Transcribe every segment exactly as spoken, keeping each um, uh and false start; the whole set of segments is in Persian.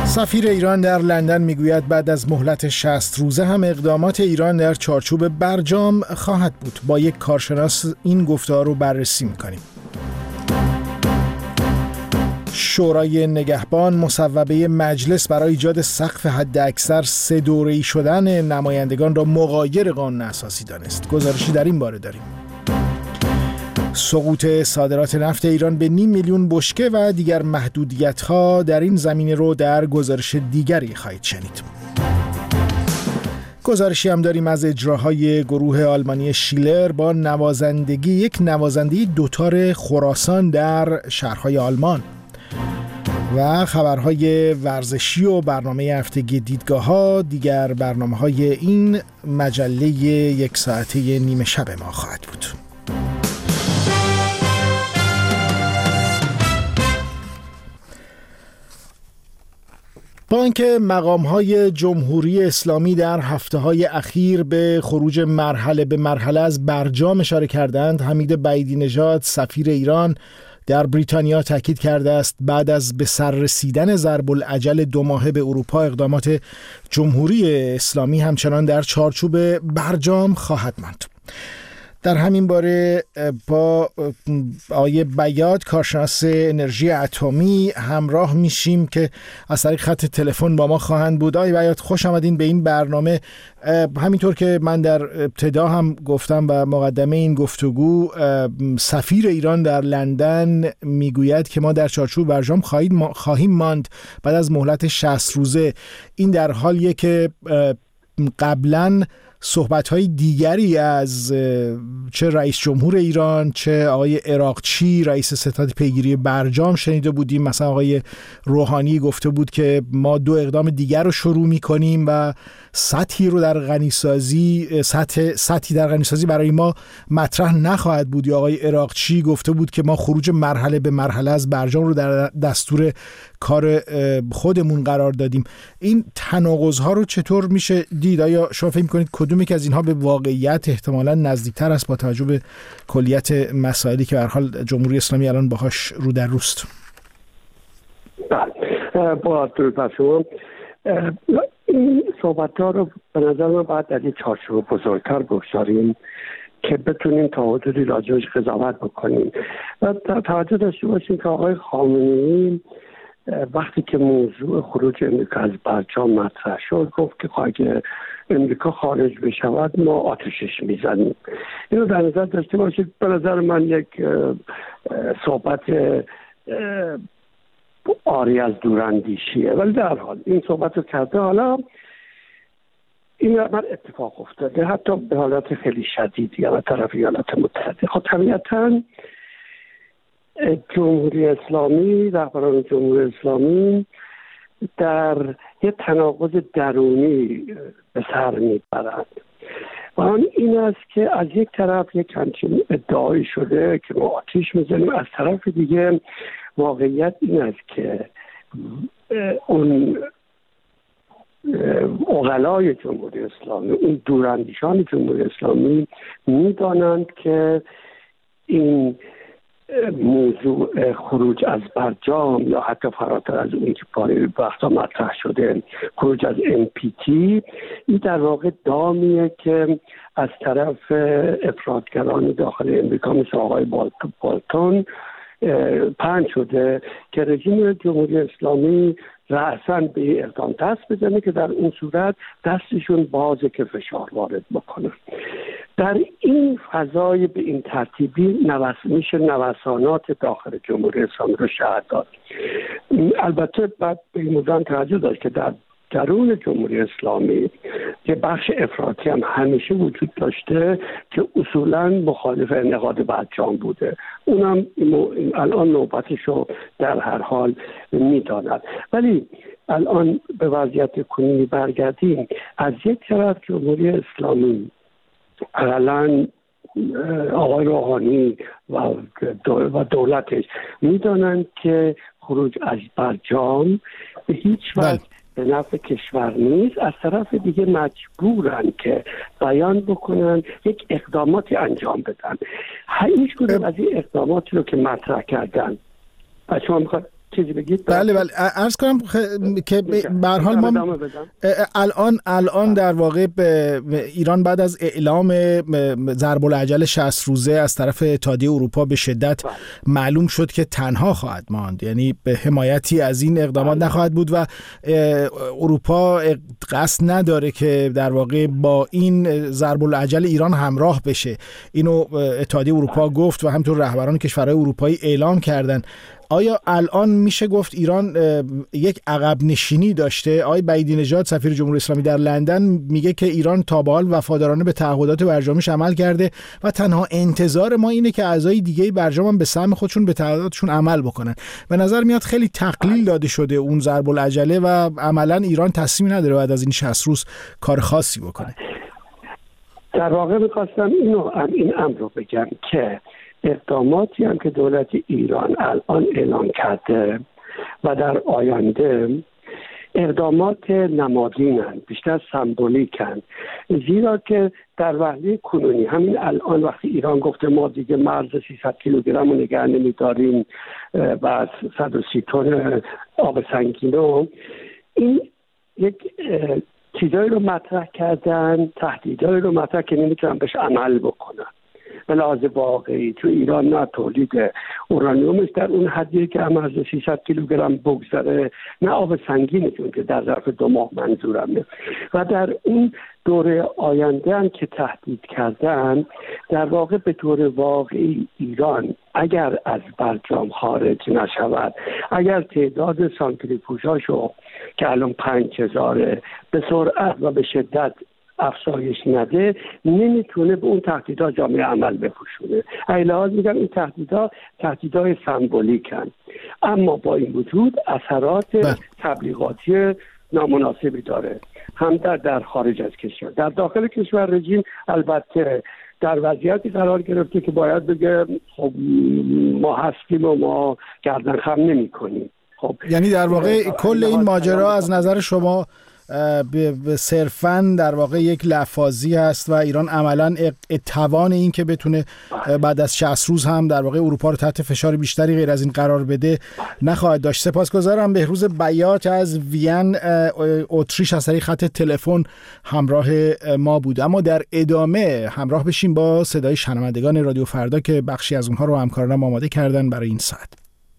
سفیر ایران در لندن میگوید بعد از مهلت شصت روزه هم اقدامات ایران در چارچوب برجام خواهد بود. با یک کارشناس این گفتار رو بررسی میکنیم. شورای نگهبان مصوبه مجلس برای ایجاد سقف حداکثر سه دوره‌ای شدن نمایندگان را مغایر قانون اساسی دانست. گزارشی در این باره داریم. سقوط صادرات نفت ایران به نیم میلیون بشکه و دیگر محدودیت‌ها در این زمینه رو در گزارش دیگری خواهید شنید. گزارشی هم داریم از اجراهای گروه آلمانی شیلر با نوازندگی یک نوازنده دوتار خراسان در شهرهای آلمان و خبرهای ورزشی و برنامه هفتگی دیدگاه‌ها دیگر برنامه‌های این مجله یک ساعته نیمه شب ما خواهد بود. با اینکه مقام‌های جمهوری اسلامی در هفته‌های اخیر به خروج مرحله به مرحله از برجام اشاره کردند، حمید بعیدی نژاد سفیر ایران در بریتانیا تاکید کرده است بعد از به سر رسیدن ضرب الاجل دو ماهه به اروپا اقدامات جمهوری اسلامی همچنان در چارچوب برجام خواهد ماند. در همین باره با آقای بیات کارشناس انرژی اتمی همراه میشیم که از طریق خط تلفن با ما خواهند بود. آقای بیات خوش آمدین به این برنامه. همینطور که من در ابتدا هم گفتم و مقدمه این گفتگو، سفیر ایران در لندن میگوید که ما در چارچوب برجام خواهیم ماند بعد از مهلت شصت روزه. این در حالیه که قبلاً صحبت‌های دیگری از چه رئیس جمهور ایران چه آقای عراقچی رئیس ستاد پیگیری برجام شنیده بودیم. مثلا آقای روحانی گفته بود که ما دو اقدام دیگر رو شروع می‌کنیم و سطحی رو در غنیسازی سطح سطحی در غنیسازی برای ما مطرح نخواهد بود. یا آقای عراقچی گفته بود که ما خروج مرحله به مرحله از برجام رو در دستور کار خودمون قرار دادیم. این تناقض‌ها رو چطور میشه دید؟ آیا شما فکر می‌کنید کدومی که از اینها به واقعیت احتمالاً نزدیکتر است با توجه به کلیت مسائلی که به هر حال جمهوری اسلامی الان باهاش رو در روست؟ بله، با درود بر شما. این صحبت‌ها رو به نظر من باید در یک چارچوب بزرگتر بگذاریم که بتونیم تا حدودی راجعش قضاوت بکنیم و توجه داشته باشیم که آقای خامنه‌ای وقتی که موضوع خروج امریکا از برجام مطرح شد گفت که اگه امریکا خارج بشود ما آتشش میزنیم. اینو در نظر داشته باشید. به نظر من یک صحبت آری از دوراندیشیه، ولی در حال این صحبت رو کرده. حالا این من اتفاق افتاده حتی به حالت خیلی شدیدی از طرف ایالات متحده. خب طبیعتاً جمهوری اسلامی رهبران جمهوری اسلامی در یک تناقض درونی به سر میبرند و آن این است که از یک طرف یک همچین ادعایی شده که ما آتش میزنیم، از طرف دیگه واقعیت این است که اون عقلای جمهوری اسلامی، اون دوراندیشان جمهوری اسلامی میدانند که این موضوع خروج از برجام یا حتی فراتر از اون که پاره وقتا مطرح شده خروج از ام پی تی، این در واقع دامیه که از طرف افراطگران داخل امریکا مثل آقای بالتون پهن شده که رژیم جمهوری اسلامی رأساً به اقدام دست بزنه که در اون صورت دستشون بازه که فشار وارد بکنه. در این فضای به این ترتیبی نوس میشه نوسانات داخل جمهوری اسلامی رو شاهد داد. البته بعد به این موضوع توجه داشت که در درون جمهوری اسلامی که بخش افراطی هم همیشه وجود داشته که اصولاً مخالف انعقاد برجام بوده. اونم الان نوبتش رو در هر حال میداند. ولی الان به وضعیت کنونی برگردیم. از یک طرف جمهوری اسلامی اقلاً آقای روحانی و دولتش میدانند که خروج از برجام به هیچ وجه به نفع کشور نیست. از طرف دیگه مجبورن که بیان بکنن، یک اقداماتی انجام بدن. هیچ کدوم از این اقداماتی رو که مطرح کردن شما میخواد چیزی بگید؟ بله بله عرض کنم خ... که به هر حال ما الان الان در واقع به ایران بعد از اعلام ضرب العجل شصت روزه از طرف اتحادیه اروپا به شدت بله. معلوم شد که تنها خواهد ماند، یعنی به حمایتی از این اقدامات بله. نخواهد بود و اروپا قصد نداره که در واقع با این ضرب العجل ایران همراه بشه. اینو اتحادیه اروپا بله. گفت و همینطور رهبران کشورهای اروپایی اعلام کردن. آیا الان میشه گفت ایران یک عقب نشینی داشته؟ آقای بعیدی نژاد سفیر جمهوری اسلامی در لندن میگه که ایران تا به حال وفادارانه به تعهدات برجامش عمل کرده و تنها انتظار ما اینه که اعضای دیگه برجام هم به سهم خودشون به تعهداتشون عمل بکنن. به نظر میاد خیلی تقلیل داده شده اون ضرب العجله و عملا ایران تصمیم نداره بعد از این شصت روز کار خاصی بکنه. در واقع می‌خواستم اینو این امر رو بگم که اقداماتی هم که دولت ایران الان اعلام کرده و در آینده اقدامات نمادینن، بیشتر سمبولیکن، زیرا که در وهله کنونی همین الان وقتی ایران گفته ما دیگه مرز سیصد کیلوگرم رو نگه نمی‌داریم و صد و سی تن آب سنگینو، این یک چیزایی رو مطرح کردن، تهدیدایی رو مطرح که نمیتونن بهش عمل بکنن. به لحاظ واقعی تو ایران نه تولید اورانیومش در اون حدیه که هم از سیصد کیلوگرم بگذره، نه آب سنگینشون که در ظرف دو ماه منظورمه. و در اون دوره آینده هم که تهدید کردن، در واقع به طور واقعی ایران اگر از برجام خارج نشود، اگر تعداد سانتریفوژاشو که الان پنج هزاره به سرعت و به شدت افزایش نده، نمیتونه به اون تهدیدها جامعه عمل بپوشونه. ایلهاز میگم این تهدیدها تهدیدهای سمبولیکن، اما با این وجود اثرات تبلیغاتی نامناسبی داره، هم در در خارج از کشور. در داخل کشور رژیم البته در وضعیتی قرار گرفته که باید بگه خب ما هستیم و ما گردن خم نمی کنیم. خب یعنی در واقع کل این ماجرا از نظر شما به صرفاً در واقع یک لفاظی هست و ایران عملاً توان این که بتونه بعد از شصت روز هم در واقع اروپا رو تحت فشار بیشتری غیر از این قرار بده نخواهد داشت. سپاسگزارم. بهروز بیات از وین اتریش از طریق خط تلفن همراه ما بود. اما در ادامه همراه بشیم با صدای شنوندگان رادیو فردا که بخشی از اونها رو همکارانم آماده کردن برای این ساعت.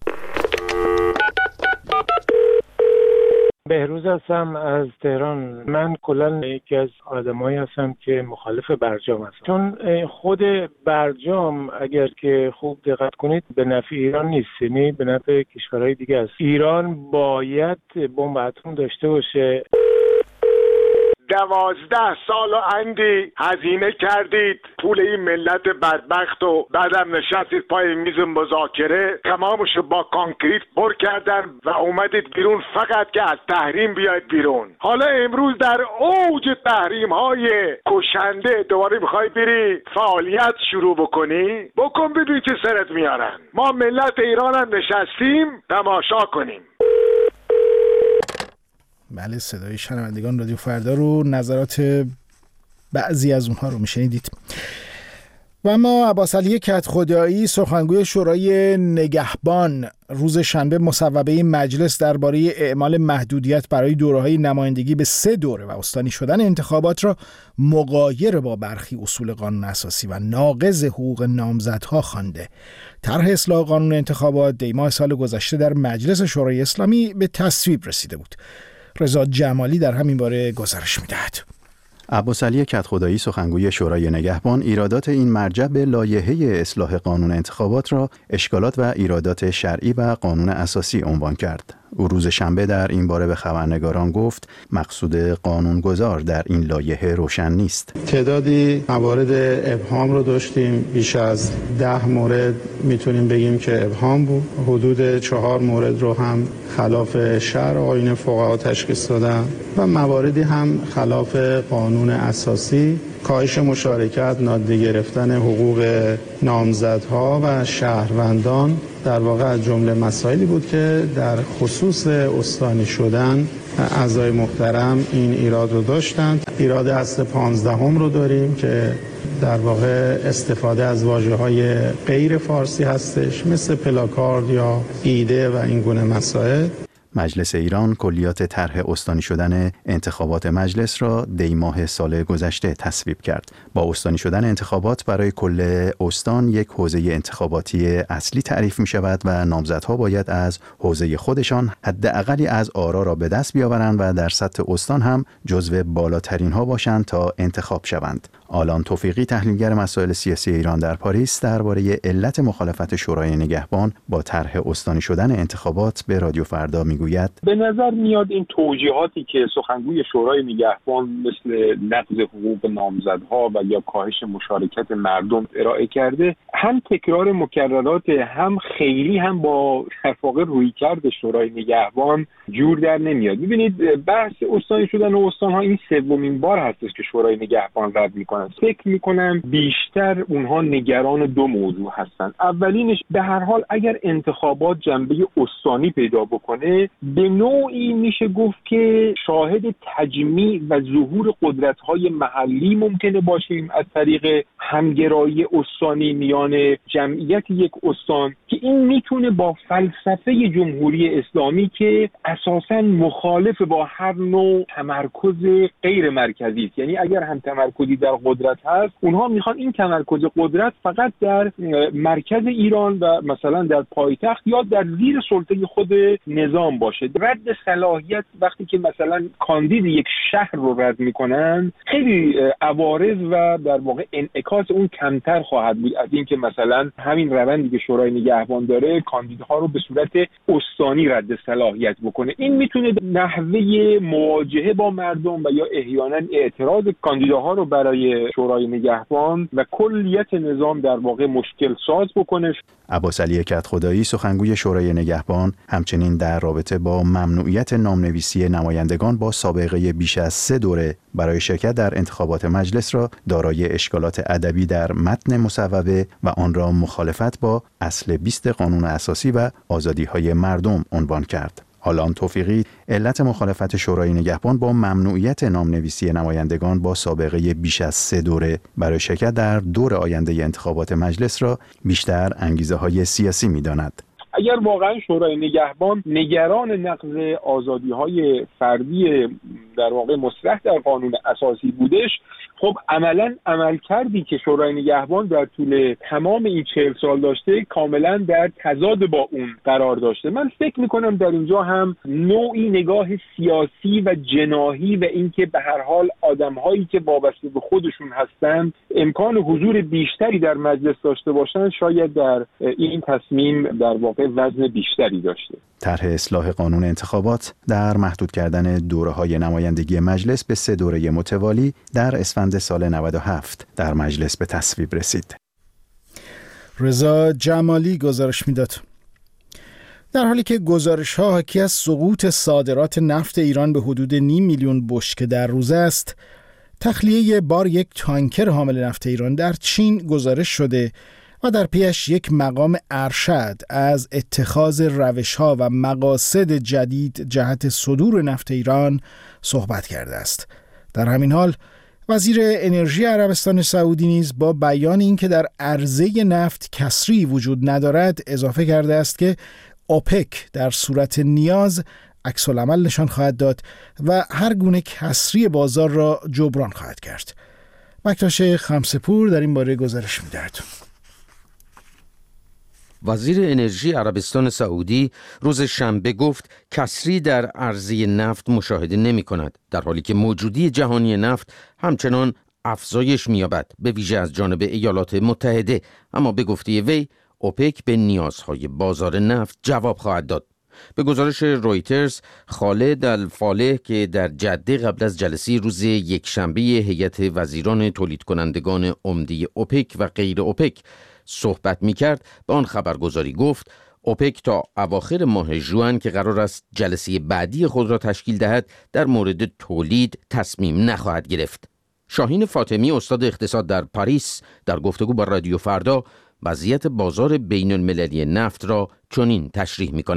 بهروز هستم از تهران. من کلا یکی از آدمایی هستم که مخالف برجام هستم، چون خود برجام اگر که خوب دقت کنید به نفع ایران نیست، یعنی به نفع کشورهای دیگه است. ایران باید بمب اتم داشته باشه. دوازده سال و اندی هزینه کردید پول این ملت بدبخت و بعدم نشستید پای میز مذاکره، تمامشو با کانکریت پر کردن و اومدید بیرون فقط که از تحریم بیاید بیرون. حالا امروز در اوج تحریم های کشنده دوباره میخوای بری فعالیت شروع بکنی؟ بکن ببین چه سرت میارن. ما ملت ایران هم نشستیم تماشا کنیم. بله، صدای شنوندگان رادیو فردا رو، نظرات بعضی از اونها رو میشنیدید. و اما عباس علی کدخدایی سخنگوی شورای نگهبان روز شنبه مصوبه مجلس درباره اعمال محدودیت برای دوره‌های نمایندگی به سه دوره و استانی شدن انتخابات را مغایر با برخی اصول قانون اساسی و ناقض حقوق نامزدها خوانده. طرح اصلاح قانون انتخابات دیماه سال گذشته در مجلس شورای اسلامی به تصویب رسیده بود. رضا جمالی در همین باره گزارش می‌دهد. عباس علی کدخدایی سخنگوی شورای نگهبان ایرادات این مرجع به لایحه اصلاح قانون انتخابات را اشکالات و ایرادات شرعی و قانون اساسی عنوان کرد. او روز شنبه در این باره به خبرنگاران گفت مقصود قانونگذار در این لایحه روشن نیست. تعدادی موارد ابهام رو داشتیم، بیش از ده مورد میتونیم بگیم که ابهام بود. حدود چهار مورد رو هم خلاف شرع آیین فقها تشخیص دادن و مواردی هم خلاف قانون اساسی، کاهش مشارکت، نادیده گرفتن حقوق نامزدها و شهروندان در واقع از جمله مسائلی بود که در خصوص استانی شدن اعضای محترم این ایراد رو داشتند. ایراد اصل پانزدهم رو داریم که در واقع استفاده از واژه‌های غیر فارسی هستش، مثل پلاکارد یا ایده و این گونه مسائل. مجلس ایران کلیات طرح استانی شدن انتخابات مجلس را دی ماه سال گذشته تصویب کرد. با استانی شدن انتخابات برای کل استان یک حوزه انتخاباتی اصلی تعریف می شود و نامزدها باید از حوزه خودشان حداقلی از آرا را به دست بیاورند و در سطح استان هم جزو بالاترین ها باشند تا انتخاب شوند. آلان توفیقی، تحلیلگر مسائل سیاسی ایران در پاریس، درباره علت مخالفت شورای نگهبان با طرح استانی شدن انتخابات به رادیو فردا میگوید: به نظر میاد این توجیهاتی که سخنگوی شورای نگهبان مثل نقض حقوق نامزدها و یا کاهش مشارکت مردم ارائه کرده، هم تکرار مکررات، هم خیلی هم با در واقع رویکرد شورای نگهبان جور در نمیاد. ببینید، بحث استانی شدن استان‌ها این سومین بار هستش که شورای نگهبان رد میکنه. فکر میکنم بیشتر اونها نگران دو موضوع هستن. اولینش به هر حال اگر انتخابات جنبه استانی پیدا بکنه، به نوعی میشه گفت که شاهد تجمیع و ظهور قدرت‌های محلی ممکنه باشیم از طریق همگرایی استانی میان جمعیت یک استان، که این میتونه با فلسفه جمهوری اسلامی که اساساً مخالف با هر نوع تمرکز غیر مرکزی است، یعنی اگر هم تمرکزی در قدرت هست، اونها میخوان این تمرکز قدرت فقط در مرکز ایران و مثلا در پایتخت یا در زیر سلطه خود نظام باشه. رد صلاحیت وقتی که مثلا کاندید یک شهر رو رد میکنن، خیلی عوارض و در واقع انعکاس اون کمتر خواهد بود از این که مثلا همین روندی که شورای نگهبان داره کاندیدها رو به صورت استانی رد صلاحیت بکنه. این میتونه نحوه مواجهه با مردم و یا احیانا اعتراض کاندیداها رو برای شورای نگهبان و کلیت نظام در واقع مشکل ساز بکنه. عباس علی کدخدایی، سخنگوی شورای نگهبان، همچنین در رابطه با ممنوعیت نامنویسی نمایندگان با سابقه بیش از سه دوره برای شرکت در انتخابات مجلس را دارای اشکالات ادبی در متن مصوبه و آن را مخالفت با اصل بیست قانون اساسی و آزادی‌های مردم عنوان کرد. آلان توفیقی علت مخالفت شورای نگهبان با ممنوعیت نامنویسی نمایندگان با سابقه بیش از سه دوره برای شرکت در دور آینده انتخابات مجلس را بیشتر انگیزه‌های سیاسی می‌داند. اگر واقعا شورای نگهبان نگران نقض آزادی‌های فردی در واقع مصرح در قانون اساسی بودش، خب عملاً عمل کردی که شورای نگهبان در طول تمام این چهل سال داشته کاملاً در تضاد با اون قرار داشته. من فکر میکنم در اینجا هم نوعی نگاه سیاسی و جناحی و اینکه به هر حال آدم‌هایی که وابسته به خودشون هستند امکان حضور بیشتری در مجلس داشته باشند، شاید در این تصمیم در واقع وزن بیشتری داشته. طرح اصلاح قانون انتخابات در محدود کردن دوره‌های نمایندگی مجلس به سه دوره متوالی در اسفند سال نود و هفت در مجلس به تصویب رسید. رضا جمالی گزارش میداد. در حالی که گزارش‌ها حاکی از سقوط صادرات نفت ایران به حدود نیم میلیون بشکه در روز است، تخلیه بار یک تانکر حامل نفت ایران در چین گزارش شده و در پیش یک مقام ارشد از اتخاذ روش‌ها و مقاصد جدید جهت صدور نفت ایران صحبت کرده است. در همین حال وزیر انرژی عربستان سعودی نیز با بیان اینکه در عرضه نفت کسری وجود ندارد اضافه کرده است که اوپک در صورت نیاز عکس‌العمل نشان خواهد داد و هر گونه کسری بازار را جبران خواهد کرد. بکتاش خمسه‌پور در این باره گزارش می‌دهد. وزیر انرژی عربستان سعودی روز شنبه گفت کسری در عرضه نفت مشاهده نمی کند، در حالی که موجودی جهانی نفت همچنان افزایش می یابد، به ویژه از جانب ایالات متحده. اما به گفته وی اوپک به نیازهای بازار نفت جواب خواهد داد. به گزارش رویترز، خالد الفالح که در جده قبل از جلسه روز یکشنبه هیئت وزیران تولید کنندگان عمده اوپک و غیر اوپک صحبت می کرد، به آن خبرگزاری گفت اوپک تا اواخر ماه ژوئن که قرار است جلسه بعدی خود را تشکیل دهد در مورد تولید تصمیم نخواهد گرفت. شاهین فاطمی، استاد اقتصاد در پاریس، در گفتگو با رادیو فردا وضعیت بازار بین المللی نفت را چنین تشریح می کند.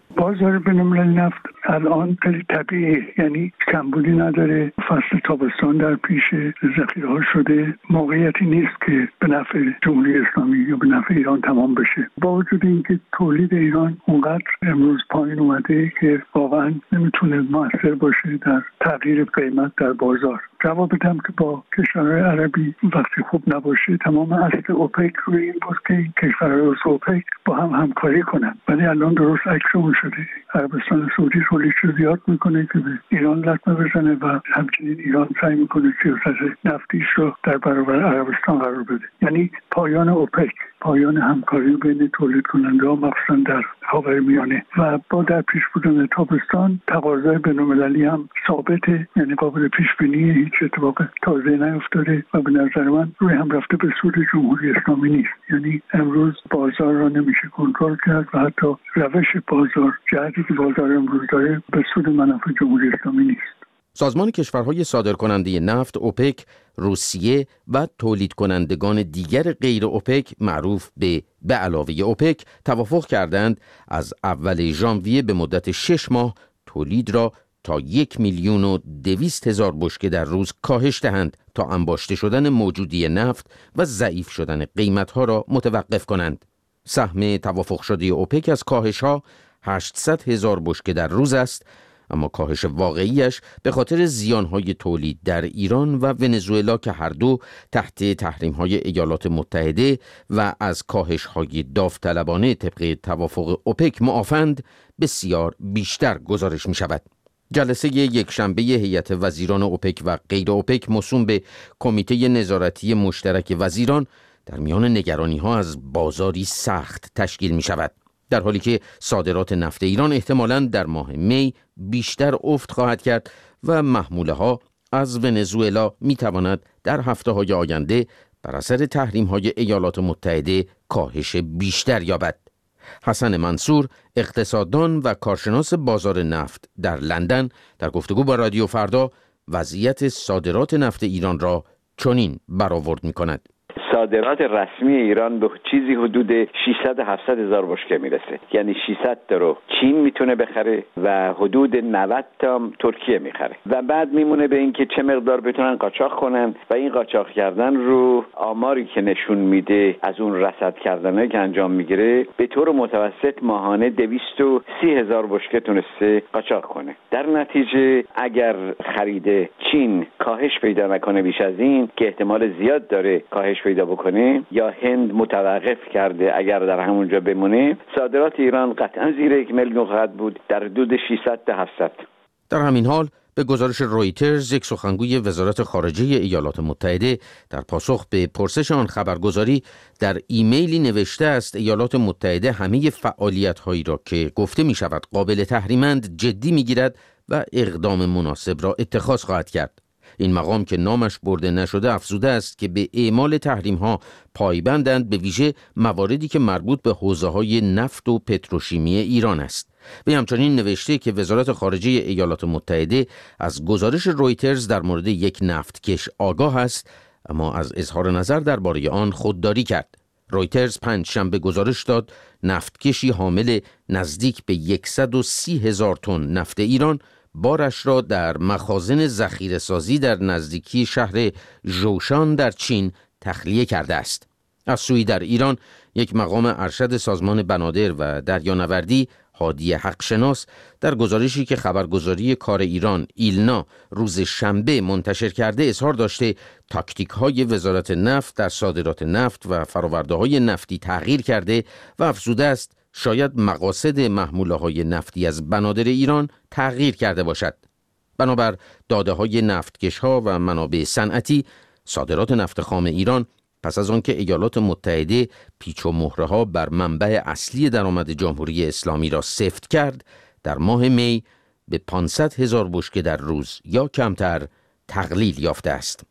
بازار بین‌المللی نفت الان خیلی طبیعیه، یعنی کمبودی نداره، فصل تابستان در پیشه، ذخیره‌ها شده، موقعیتی نیست که به نفع جمهوری اسلامی یا به نفع ایران تمام بشه. با وجود اینکه تولید ایران اونقدر امروز پایین اومده که واقعا نمیتونه موثر باشه در تغییر قیمت در بازار. جواب بدم که با کشورهای عربی وقتی خوب نباشه تمام اصل اوپک روی این بود که کشورهای اوپک با هم همکاری کنن، ولی الان درست عکس اون شده. عربستان سعودی تولیدش رو زیاد میکنه که به ایران لطمه بزنه و همچنین ایران سعی میکنه سیاست نفتیش رو در برابر عربستان قرار بده. یعنی پایان اوپک، پایان همکاری بین تولید کننده ها مخصوصا در خاورمیانه و با در پیش بودن تابستان تقاضای بین‌المللی هم ثابته، یعنی قابل پیش بینی، هیچ اتفاق تازه نیفتاده و به نظر من روی هم رفته به سود جمهوری اسلامی نیست. یعنی امروز بازار را نمیشه کنترل کرد و حتی روش بازار، جهتی که بازار امروز داره، به سود منافع جمهوری اسلامی نیست. سازمان کشورهای صادرکننده نفت اوپک، روسیه و تولید کنندگان دیگر غیر اوپک معروف به به علاوه اوپک توافق کردند از اول ژانویه به مدت شش ماه تولید را تا یک میلیون و دویست هزار بشکه در روز کاهش دهند تا انباشته شدن موجودی نفت و ضعیف شدن قیمتها را متوقف کنند. سهم توافق شده اوپک از کاهش ها هشتصد هزار بشکه در روز است، اما کاهش واقعیش به خاطر زیانهای تولید در ایران و ونزوئلا که هر دو تحت تحریم‌های ایالات متحده و از کاهش‌های داوطلبانه طبق توافق اوپک معافند، بسیار بیشتر گزارش می‌شود. جلسه یک شنبه هیئت وزیران اوپک و غیر اوپک موسوم به کمیته نظارتی مشترک وزیران در میان نگرانی‌ها از بازاری سخت تشکیل می‌شود، در حالی که صادرات نفت ایران احتمالاً در ماه می بیشتر افت خواهد کرد و محموله ها از ونزوئلا می تواند در هفته های آینده بر اثر تحریم های ایالات متحده کاهش بیشتر یابد. حسن منصور، اقتصاددان و کارشناس بازار نفت در لندن، در گفتگو با رادیو فردا وضعیت صادرات نفت ایران را چنین برآورد می کند. صادرات رسمی ایران به چیزی حدود ششصد تا هفتصد هزار بشکه میرسه، یعنی ششصد تا رو چین میتونه بخره و حدود نود تا ترکیه میخره و بعد میمونه به این که چه مقدار بتونن قاچاق کنن و این قاچاق کردن رو آماری که نشون میده از اون رصد کردنه که انجام میگیره به طور متوسط ماهانه دویست و سی هزار بشکه تونسته قاچاق کنه. در نتیجه اگر خرید چین کاهش پیدا نکنه بیش از این که احتمال زیاد داره کاهش پیدا بکنه یا هند متوقف کرده اگر در همونجا بمونه، صادرات ایران قطعا زیر یک میلیون خواهد بود، در حدود ششصد تا هفتصد. در همین حال به گزارش رویترز، یک سخنگوی وزارت خارجه ایالات متحده در پاسخ به پرسش آن خبرگزاری در ایمیلی نوشته است ایالات متحده همه فعالیت‌هایی را که گفته می‌شود قابل تحریمند جدی می‌گیرد و اقدام مناسب را اتخاذ خواهد کرد. این مقام که نامش برده نشده افزوده است که به اعمال تحریم ها پایبندند، به ویژه مواردی که مربوط به حوزه‌های نفت و پتروشیمی ایران است. و همچنین نوشته که وزارت خارجه ایالات متحده از گزارش رویترز در مورد یک نفتکش آگاه است، اما از اظهار نظر درباره آن خودداری کرد. رویترز پنج شنبه گزارش داد نفتکشی حامل نزدیک به صد و سی هزار تن نفت ایران بارش را در مخازن ذخیره‌سازی در نزدیکی شهر ژوشان در چین تخلیه کرده است. از سوی در ایران یک مقام ارشد سازمان بنادر و دریانوردی، هادی حقشناس، در گزارشی که خبرگزاری کار ایران ایلنا روز شنبه منتشر کرده اظهار داشته تاکتیک‌های وزارت نفت در صادرات نفت و فرآورده‌های نفتی تغییر کرده و افزوده است شاید مقاصد محموله‌های نفتی از بنادر ایران تغییر کرده باشد. بنابر داده‌های نفتکش‌ها و منابع صنعتی، صادرات نفت خام ایران پس از آنکه ایالات متحده پیچ و مهره‌ها بر منبع اصلی درآمد جمهوری اسلامی را سفت کرد، در ماه می به پانصد هزار بشکه در روز یا کمتر تقلیل یافته است.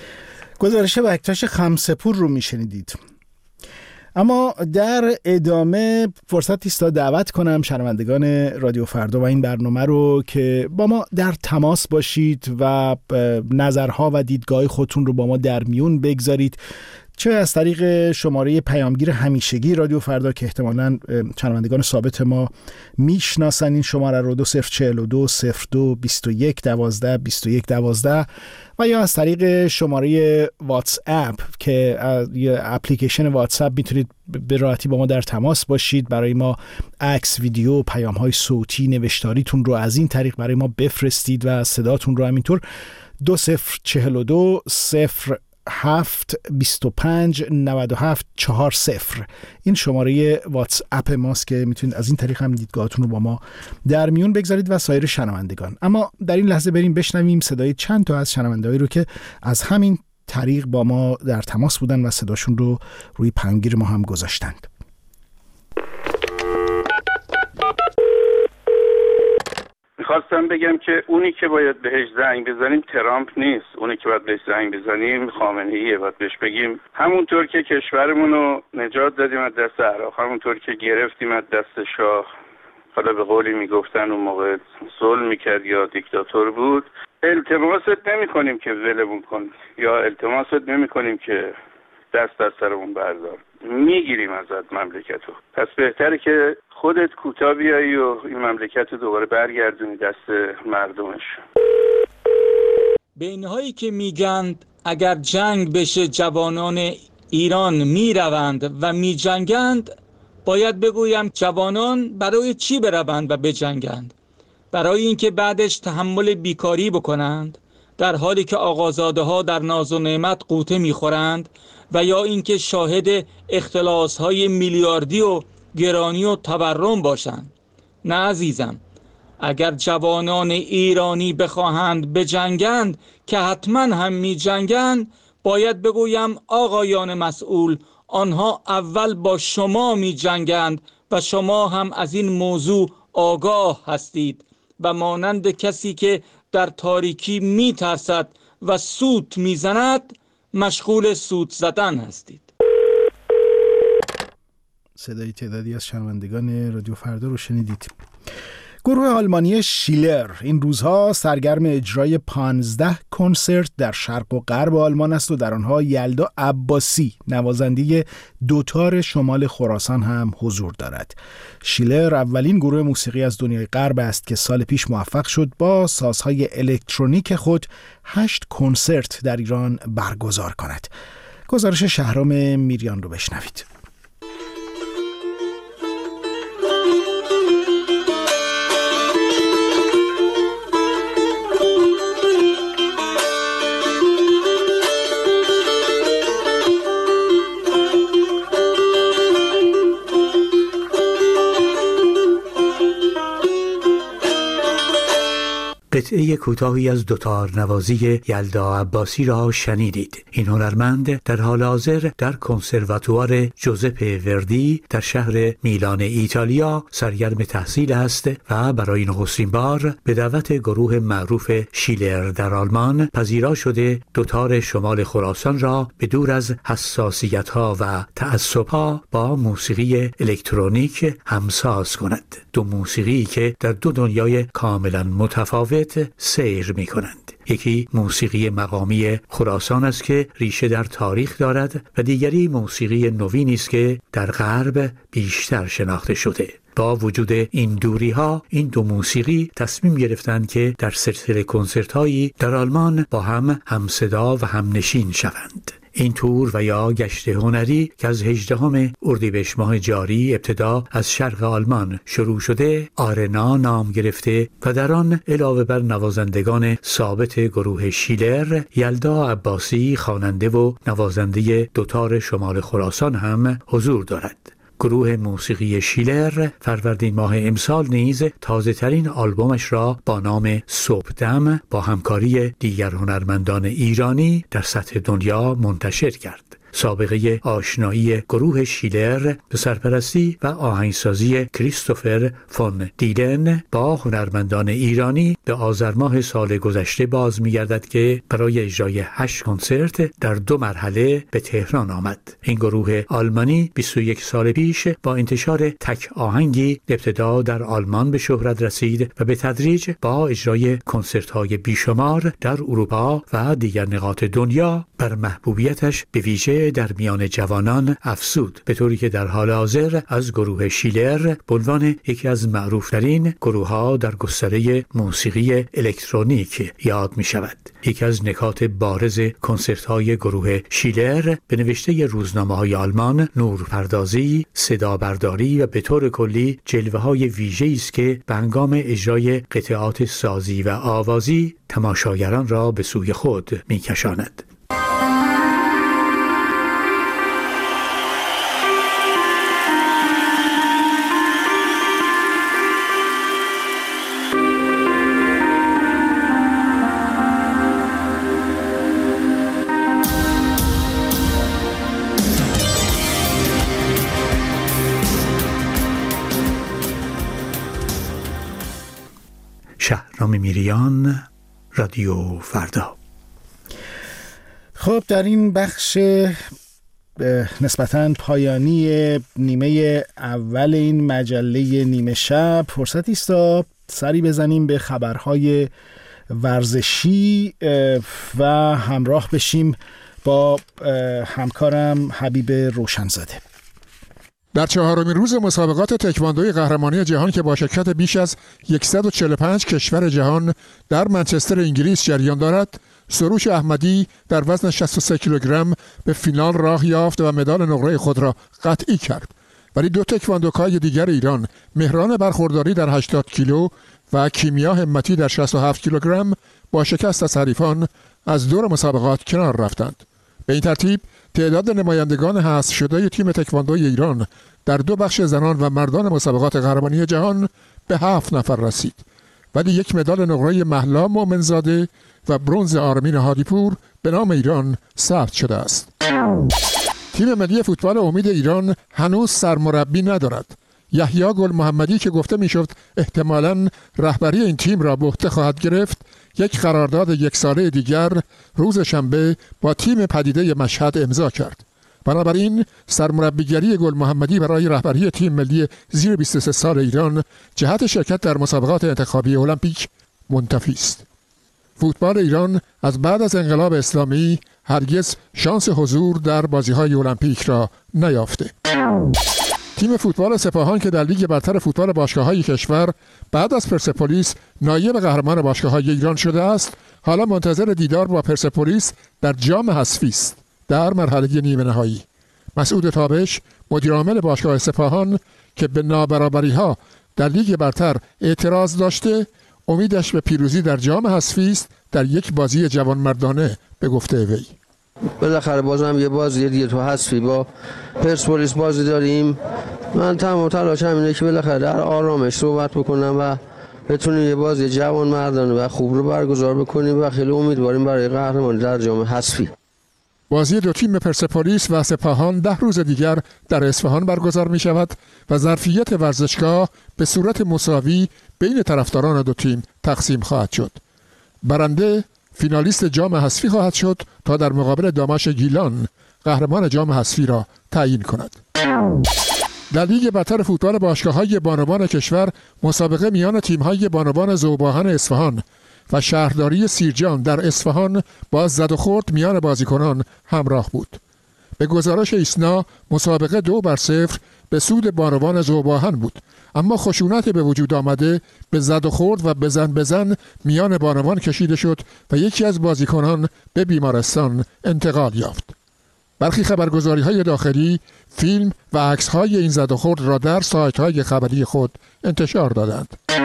گزارش بکتاش خمسه‌پور رو میشنیدید. اما در ادامه فرصت است تا دعوت کنم شنوندگان رادیو فردا و این برنامه رو که با ما در تماس باشید و نظرها و دیدگاه خودتون رو با ما در میون بگذارید چه از طریق شماره پیامگیر همیشگی رادیو فردا که احتمالاً شنوندگان ثابت ما میشناسن این شماره رو، دو صفر چهل و دو صفر دو بیست و یک دوازده بیست و یک دوازده، و یا از طریق شماره واتس اپ که یه اپلیکیشن واتس اپ میتونید به راحتی با ما در تماس باشید، برای ما عکس، ویدیو، پیام‌های صوتی، نوشتاریتون رو از این طریق برای ما بفرستید و صداتون رو همینطور. دو صفر چهل و دو صفر هفت بیست و پنج نود و هفت چهار صفر این شماره واتس اپ ماست که میتونید از این طریق هم دیدگاهتون رو با ما در میون بگذارید و سایر شنوندگان. اما در این لحظه بریم بشنویم صدای چند تا از شنوندهایی رو که از همین طریق با ما در تماس بودن و صداشون رو روی پیامگیر ما هم گذاشتند. میخواستم بگم که اونی که باید بهش زنگ بزنیم ترامپ نیست، اونی که باید بهش زنگ بزنیم خامنه ایه. باید بهش بگیم همونطور که کشورمون رو نجات دادیم از دست عراق، همونطور که گرفتیم از دست شاه، حالا به قولی میگفتن اون موقع ظلم میکرد یا دیکتاتور بود، التماست نمی کنیم که ولمون کن، یا التماست نمی کنیم که دست از سرمون بردار، میگیریم ازت مملکتو. پس بهتره که خودت کوتاه بیایی و این مملکت رو دوباره برگردونی دست مردمش. به اینهایی که میگند اگر جنگ بشه جوانان ایران میروند و میجنگند، باید بگویم جوانان برای چی بروند و بجنگند؟ برای اینکه بعدش تحمل بیکاری بکنند در حالی که آقازاده ها در ناز و نعمت قوطه میخورند، و یا اینکه شاهد اختلاس های میلیاردی و گرانی و تورم باشند؟ نه عزیزم، اگر جوانان ایرانی بخواهند بجنگند که حتما هم می جنگند، باید بگویم آقایان مسئول، آنها اول با شما می جنگند و شما هم از این موضوع آگاه هستید و مانند کسی که در تاریکی می ترسد و سوت می زند مشغول سوت زدن هستید. صدای تعدادی از شنوندگان رادیو فردا رو شنیدید. گروه آلمانی شیلر این روزها سرگرم اجرای پانزده کنسرت در شرق و غرب آلمان است و در آنها یلدا عباسی نوازنده دوتار شمال خراسان هم حضور دارد. شیلر اولین گروه موسیقی از دنیای غرب است که سال پیش موفق شد با سازهای الکترونیک خود هشت کنسرت در ایران برگزار کند. گزارش شهرام میریان رو بشنوید. قطعه کوتاهی از دوتار نوازی یلدا عباسی را شنیدید. این هنرمند در حال حاضر در کنسرواتوار جوزپه وردی در شهر میلان ایتالیا سرگرم تحصیل است و برای نخستین بار به دعوت گروه معروف شیلر در آلمان پذیرا شده دوتار شمال خراسان را به دور از حساسیت‌ها و تعصب‌ها با موسیقی الکترونیک همساز کند. دو موسیقی که در دو دنیای کاملا متفاوت سیر می کنند. یکی موسیقی مقامی خراسان است که ریشه در تاریخ دارد و دیگری موسیقی نوینی است که در غرب بیشتر شناخته شده. با وجود این دوری ها این دو موسیقی تصمیم گرفتند که در سلسله کنسرت هایی در آلمان با هم همصدا و همنشین شوند. این تور و یا گشت هنری که از هجدهم اردیبهشت ماه جاری ابتدا از شرق آلمان شروع شده آرنا نام گرفته و در آن علاوه بر نوازندگان ثابت گروه شیلر، یلدا عباسی خواننده و نوازنده دوتار شمال خراسان هم حضور دارد. گروه موسیقی شیلر فروردین ماه امسال نیز تازه ترین آلبومش را با نام صبحدم با همکاری دیگر هنرمندان ایرانی در سطح دنیا منتشر کرد. سابقه آشنایی گروه شیلر به سرپرستی و آهنگسازی کریستوفر فون دیلن با هنرمندان ایرانی به آذر ماه سال گذشته باز می‌گردد که برای اجرای هشت کنسرت در دو مرحله به تهران آمد. این گروه آلمانی بیست و یک سال پیش با انتشار تک آهنگی ابتدا در آلمان به شهرت رسید و به تدریج با اجرای کنسرت‌های بیشمار در اروپا و دیگر نقاط دنیا بر محبوبیتش به ویژه اندیشه در میان جوانان افزود، به طوری که در حال حاضر از گروه شیلر به عنوان یکی از معروفترین گروه‌ها در گستره موسیقی الکترونیک یاد می شود. یکی از نکات بارز کنسرت‌های گروه شیلر به نوشته روزنامه‌های آلمان نورپردازی، صدابرداری و به طور کلی جلوه‌های ویژه‌ای است که به هنگام اجرای قطعات سازی و آوازی تماشاگران را به سوی خود می‌کشاند. شهرام میریان، رادیو فردا. خب در این بخش نسبتاً پایانی نیمه اول این مجله نیمه شب فرصتی است تا سری بزنیم به خبرهای ورزشی و همراه بشیم با همکارم حبیب روشنزاده. در چهارمین روز مسابقات تکواندوی قهرمانی جهان که با شرکت بیش از صد و چهل و پنج کشور جهان در منچستر انگلیس جریان دارد، سروش احمدی در وزن شصت و سه کیلوگرم به فینال راه یافت و مدال نقره خود را قطعی کرد. ولی دو تکواندوکای دیگر ایران، مهران برخورداری در هشتاد کیلو و کیمیا همتی در شصت و هفت کیلوگرم، با شکست از حریفان از دور مسابقات کنار رفتند. به این ترتیب تعداد نمایندگان حذف شده تیم تکواندوی ایران در دو بخش زنان و مردان مسابقات قهرمانی جهان به هفت نفر رسید. ولی یک مدال نقره مهلا مومنزاده و برنز آرمین هادیپور به نام ایران ثبت شده است. تیم ملی فوتبال امید ایران هنوز سرمربی ندارد. یحیی گل محمدی که گفته میشد احتمالاً رهبری این تیم را به عهده خواهد گرفت، یک قرارداد یک ساله دیگر روز شنبه با تیم پدیده مشهد امضا کرد. بنابراین سرمربیگری گل محمدی برای رهبری تیم ملی زیر بیست و سه سال ایران جهت شرکت در مسابقات انتخابی المپیک منتفی است. فوتبال ایران از بعد از انقلاب اسلامی هرگز شانس حضور در بازی‌های المپیک را نیافته. تیم فوتبال سپاهان که در لیگ برتر فوتبال باشگاه‌های کشور بعد از پرسپولیس نایب قهرمان باشگاه‌های ایران شده است، حالا منتظر دیدار با پرسپولیس در جام حذفی است در مرحله نیمه نهایی. مسعود تابش، مدیر عامل باشگاه سپاهان که به نابرابری‌ها در لیگ برتر اعتراض داشته، امیدش به پیروزی در جام حذفی است در یک بازی جوانمردانه به گفته وی. بالاخره بازم یه بازی دیگه تو حذفی با پرسپولیس بازی داریم. من تمام تلاشم اینه که بالاخره در آرامش صحبت بکنم و بتونیم یه بازی جوانمردانه و خوب رو برگزار بکنیم و خیلی امیدواریم برای قهرمانی در جام حذفی. بازی دو تیم پرسپولیس و سپاهان ده روز دیگر در اصفهان برگزار می شود و ظرفیت ورزشگاه به صورت مساوی بین طرفداران دو تیم تقسیم خواهد شد. برنده فینالیست جام حذفی خواهد شد تا در مقابل داماش گیلان قهرمان جام حذفی را تعیین کند. در لیگ برتر فوتبال باشگاه‌های بانوان کشور مسابقه میان تیم‌های بانوان ذوباهن اصفهان و شهرداری سیرجان در اصفهان با زد و خورد میان بازیکنان همراه بود. به گزارش ایسنا مسابقه دو بر صفر به سود بانوان ذوباهن بود، اما خشونت به وجود آمده به زد و خورد و بزن بزن میان بانوان کشیده شد و یکی از بازیکنان به بیمارستان انتقال یافت. برخی خبرگزاری‌های داخلی فیلم و عکس‌های این زد و خورد را در سایت‌های خبری خود انتشار دادند.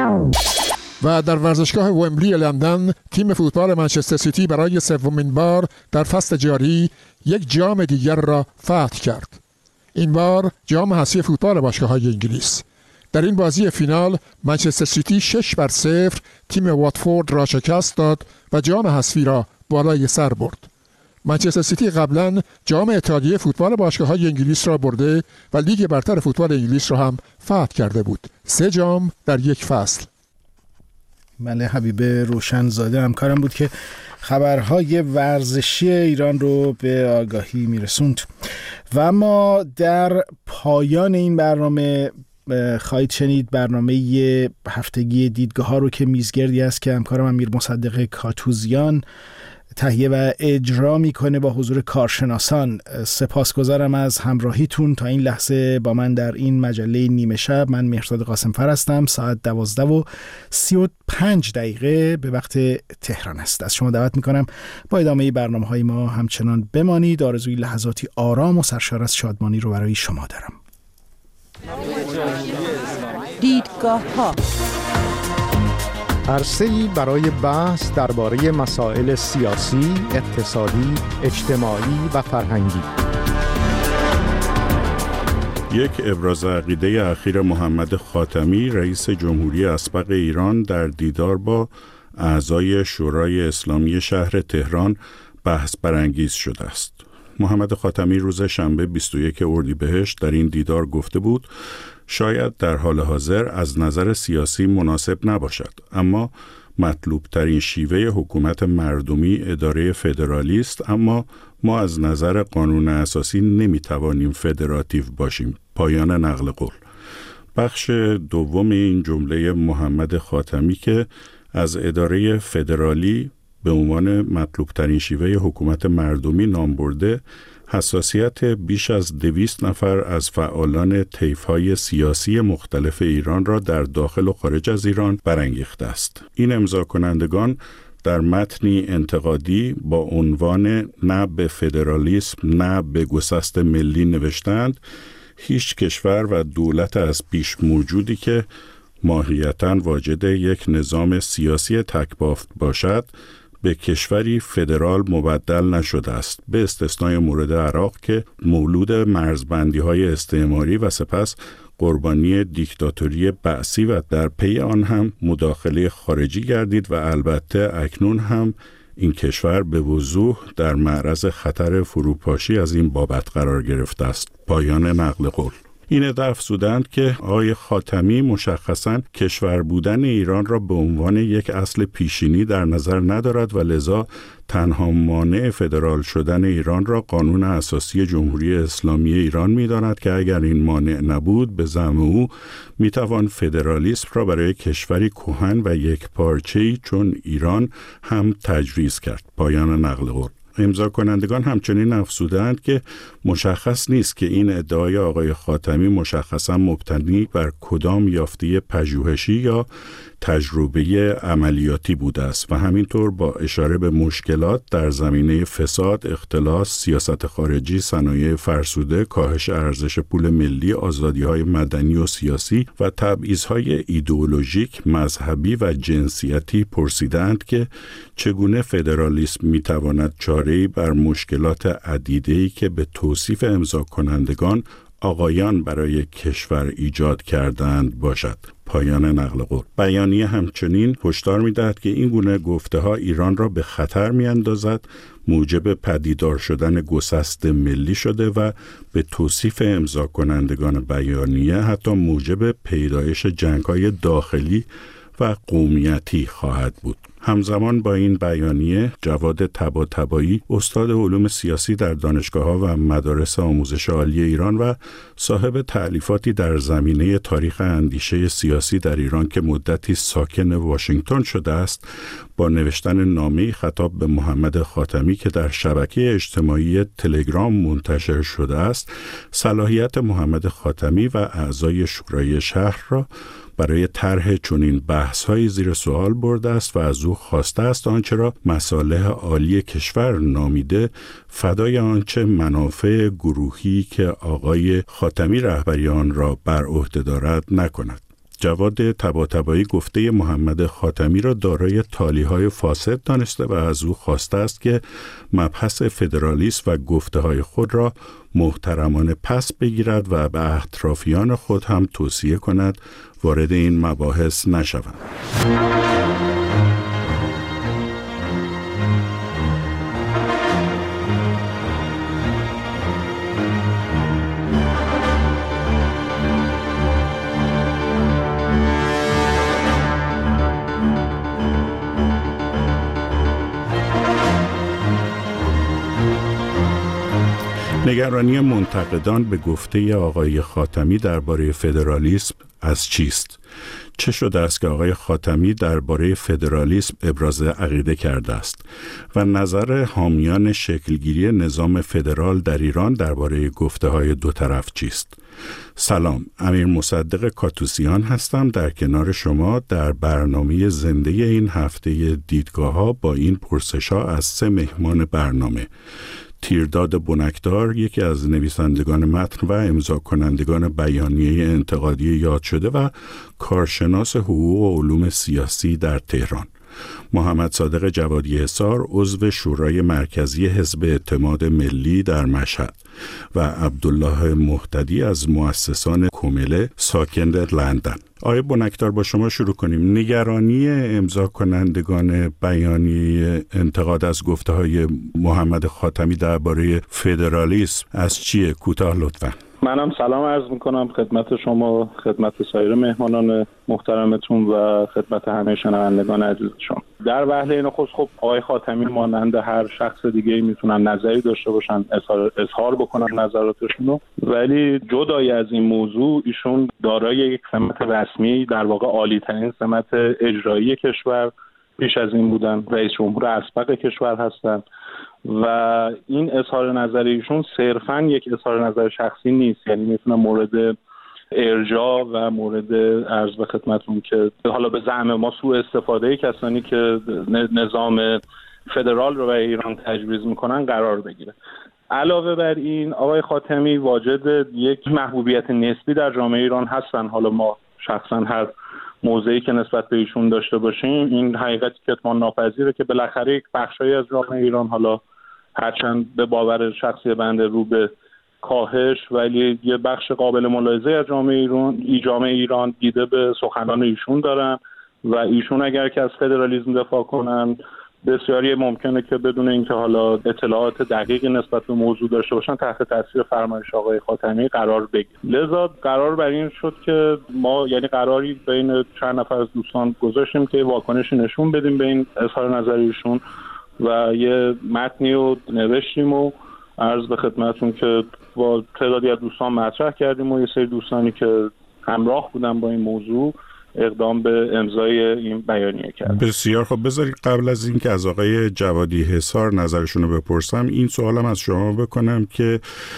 و در ورزشگاه ومبلی لندن تیم فوتبال منچستر سیتی برای سومین بار در فصل جاری یک جام دیگر را فتح کرد. این بار جام حذفی فوتبال باشگاه‌های انگلیس. در این بازی فینال منچستر سیتی شش بر صفر تیم واتفورد را شکست داد و جام حذفی را بالای سر برد. منچستر سیتی قبلا جام اتحادیه فوتبال باشگاه‌های انگلیس را برده و لیگ برتر فوتبال انگلیس را هم فتح کرده بود. سه جام در یک فصل. بله، حبیب روشنزاده همکارم بود که خبرهای ورزشی ایران رو به آگاهی میرسوند. و اما در پایان این برنامه خواهید شنید برنامه هفتگی دیدگاه ها رو که میزگردی است که همکارم امیر مصدق کاتوزیان تهیه و اجرا میکنه با حضور کارشناسان. سپاسگزارم از همراهیتون تا این لحظه با من در این مجله نیمه شب. من مهرداد قاسمفر هستم. ساعت دوازده و سی و پنج دقیقه به وقت تهران است. از شما دعوت میکنم با ادامه برنامه های ما همچنان بمانید. آرزوی لحظاتی آرام و سرشار از شادمانی رو برای شما دارم. دیدگاه ها، عرصه‌ای برای بحث درباره مسائل سیاسی، اقتصادی، اجتماعی و فرهنگی. یک ابراز عقیده اخیر محمد خاتمی رئیس جمهوری اسبق ایران در دیدار با اعضای شورای اسلامی شهر تهران بحث برانگیز شده است. محمد خاتمی روز شنبه بیست و یکم اردیبهشت در این دیدار گفته بود شاید در حال حاضر از نظر سیاسی مناسب نباشد، اما مطلوب ترین شیوه حکومت مردمی اداره فدرالی است، اما ما از نظر قانون اساسی نمیتوانیم فدراتیو باشیم. پایان نقل قول. بخش دوم این جمله محمد خاتمی که از اداره فدرالی به عنوان مطلوب ترین شیوه حکومت مردمی نام برده، حساسیت بیش از دویست نفر از فعالان طیف‌های سیاسی مختلف ایران را در داخل و خارج از ایران برانگیخته است. این امضا کنندگان در متنی انتقادی با عنوان نه به فدرالیسم نه به گسست ملی نوشتند هیچ کشور و دولت از پیش موجودی که ماهیتاً واجد یک نظام سیاسی تکبافت باشد به کشوری فدرال مبدل نشده است، به استثنای مورد عراق که مولود مرزبندی‌های استعماری و سپس قربانی دیکتاتوری بعثی و در پی آن هم مداخله خارجی گردید و البته اکنون هم این کشور به وضوح در معرض خطر فروپاشی از این بابت قرار گرفته است. پایان نقل قول. این عده افزودند که آقای خاتمی مشخصاً کشور بودن ایران را به عنوان یک اصل پیشینی در نظر ندارد و لذا تنها مانع فدرال شدن ایران را قانون اساسی جمهوری اسلامی ایران می‌داند که اگر این مانع نبود به زعم او میتوان فدرالیسم را برای کشوری کهن و یک پارچه‌ای چون ایران هم تجویز کرد. پایان نقل قول. امضا کنندگان همچنین افزودند که مشخص نیست که این ادعای آقای خاتمی مشخصا مبتنی بر کدام یافته پژوهشی یا تجربه عملیاتی بوده است و همینطور با اشاره به مشکلات در زمینه فساد، اختلاس، سیاست خارجی، صنایع فرسوده، کاهش ارزش پول ملی، آزادی‌های مدنی و سیاسی و تبعیض‌های ایدئولوژیک، مذهبی و جنسیتی پرسیدند که چگونه فدرالیسم می‌تواند چاره‌ای بر مشکلات عدیده‌ای که به توصیف امضا کنندگان آقایان برای کشور ایجاد کردند باشد. پایان نقل قول. بیانیه همچنین هشدار می‌دهد که این گونه گفته‌ها ایران را به خطر می‌اندازد، موجب پدیدار شدن گسست ملی شده و به توصیف امضا کنندگان بیانیه حتی موجب پیدایش جنگ‌های داخلی و قومیتی خواهد بود. همزمان با این بیانیه جواد طباطبایی استاد علوم سیاسی در دانشگاه‌ها و مدارس آموزش عالی ایران و صاحب تألیفاتی در زمینه تاریخ اندیشه سیاسی در ایران که مدتی ساکن واشنگتن شده است با نوشتن نامه‌ای خطاب به محمد خاتمی که در شبکه اجتماعی تلگرام منتشر شده است صلاحیت محمد خاتمی و اعضای شورای شهر را برای طرح چنین بحث‌های زیر سوال برده است و از او خواسته است آنچه را مصالح عالی کشور نامیده فدای آنچه منافع گروهی که آقای خاتمی رهبری آن را بر عهده دارد نکند. جواد طباطبایی گفته محمد خاتمی را دارای تالیه‌های فاسد دانسته و از او خواسته است که مبحث فدرالیسم و گفته‌های خود را محترمانه پس بگیرد و به اطرافیان خود هم توصیه کند وارد این مباحث نشوند. نگرانی منتقدان به گفته آقای خاتمی درباره فدرالیسم از چیست؟ چه شده است که آقای خاتمی درباره فدرالیسم ابراز عقیده کرده است و نظر حامیان شکلگیری نظام فدرال در ایران درباره گفته‌های دو طرف چیست؟ سلام، امیر مصدق کاتوسیان هستم در کنار شما در برنامه زنده این هفته دیدگاه‌ها با این پرسش‌ها از سه مهمان برنامه: تیرداد بنکدار، یکی از نویسندگان متن و امضا کنندگان بیانیه انتقادی یاد شده و کارشناس حقوق و علوم سیاسی در تهران، محمد صادق جوادی حصار، عضو شورای مرکزی حزب اعتماد ملی در مشهد و عبدالله مهتدی از مؤسسان کومله ساکن در لندن. آقای بنکدار، با شما شروع کنیم. نگرانی امضا کنندگان بیانیه انتقاد از گفته‌های محمد خاتمی درباره فدرالیسم از چیه؟ کوتاه لطفاً. منم سلام عرض میکنم خدمت شما، خدمت سایر مهمانان محترمتون و خدمت همه شنوندگان عزیزشون. در وهله نخست خب آقای خاتمی مانند هر شخص دیگه‌ای میتونن نظری داشته باشن، اظهار, اظهار بکنن نظراتشون رو، ولی جدای از این موضوع ایشون دارای یک سمت رسمی، در واقع عالی ترین سمت اجرایی کشور پیش از این بودن، رئیس جمهور اسبق کشور هستند و این اظهار نظر ایشون صرفاً یک اظهار نظر شخصی نیست، یعنی میتونه مورد ارجاع و مورد عرض به خدمتتون که حالا به زعم ما سوء استفاده کسانی که نظام فدرال رو به ایران تجویز میکنن قرار بگیره. علاوه بر این آقای خاتمی واجد یک محبوبیت نسبی در جامعه ایران هستن. حالا ما شخصاً هر موضعی که نسبت به ایشون داشته باشیم، این حقیقتی کتمان ناپذیره که بالاخره یک بخشایی از جامعه ایران، حالا هرچند به باور شخصی بنده رو به کاهش، ولی یه بخش قابل ملاحظه از جامعه ایران ای جامعه ایران دیده به سخنان ایشون دارن و ایشون اگر که از فدرالیسم دفاع کنن بسیاری ممکنه که بدون اینکه حالا اطلاعات دقیقی نسبت به موضوع داشته باشن تحت تاثیر فرمایش آقای خاتمی قرار بگیرن. لذا قرار بر این شد که ما یعنی قراری بین چند نفر از دوستان گذاشتیم که واکنشی نشون بدیم به این اظهار نظر ایشون و یه متنی رو نوشتیم و عرض به خدمتتون که با تعدادی از دوستان مطرح کردیم و یه سری دوستانی که همراه بودن با این موضوع اقدام به امضای این بیانیه کرد. بسیار خب، بذارید قبل از این که از آقای جوادی حصار نظرشون رو بپرسم این سوالم از شما بکنم که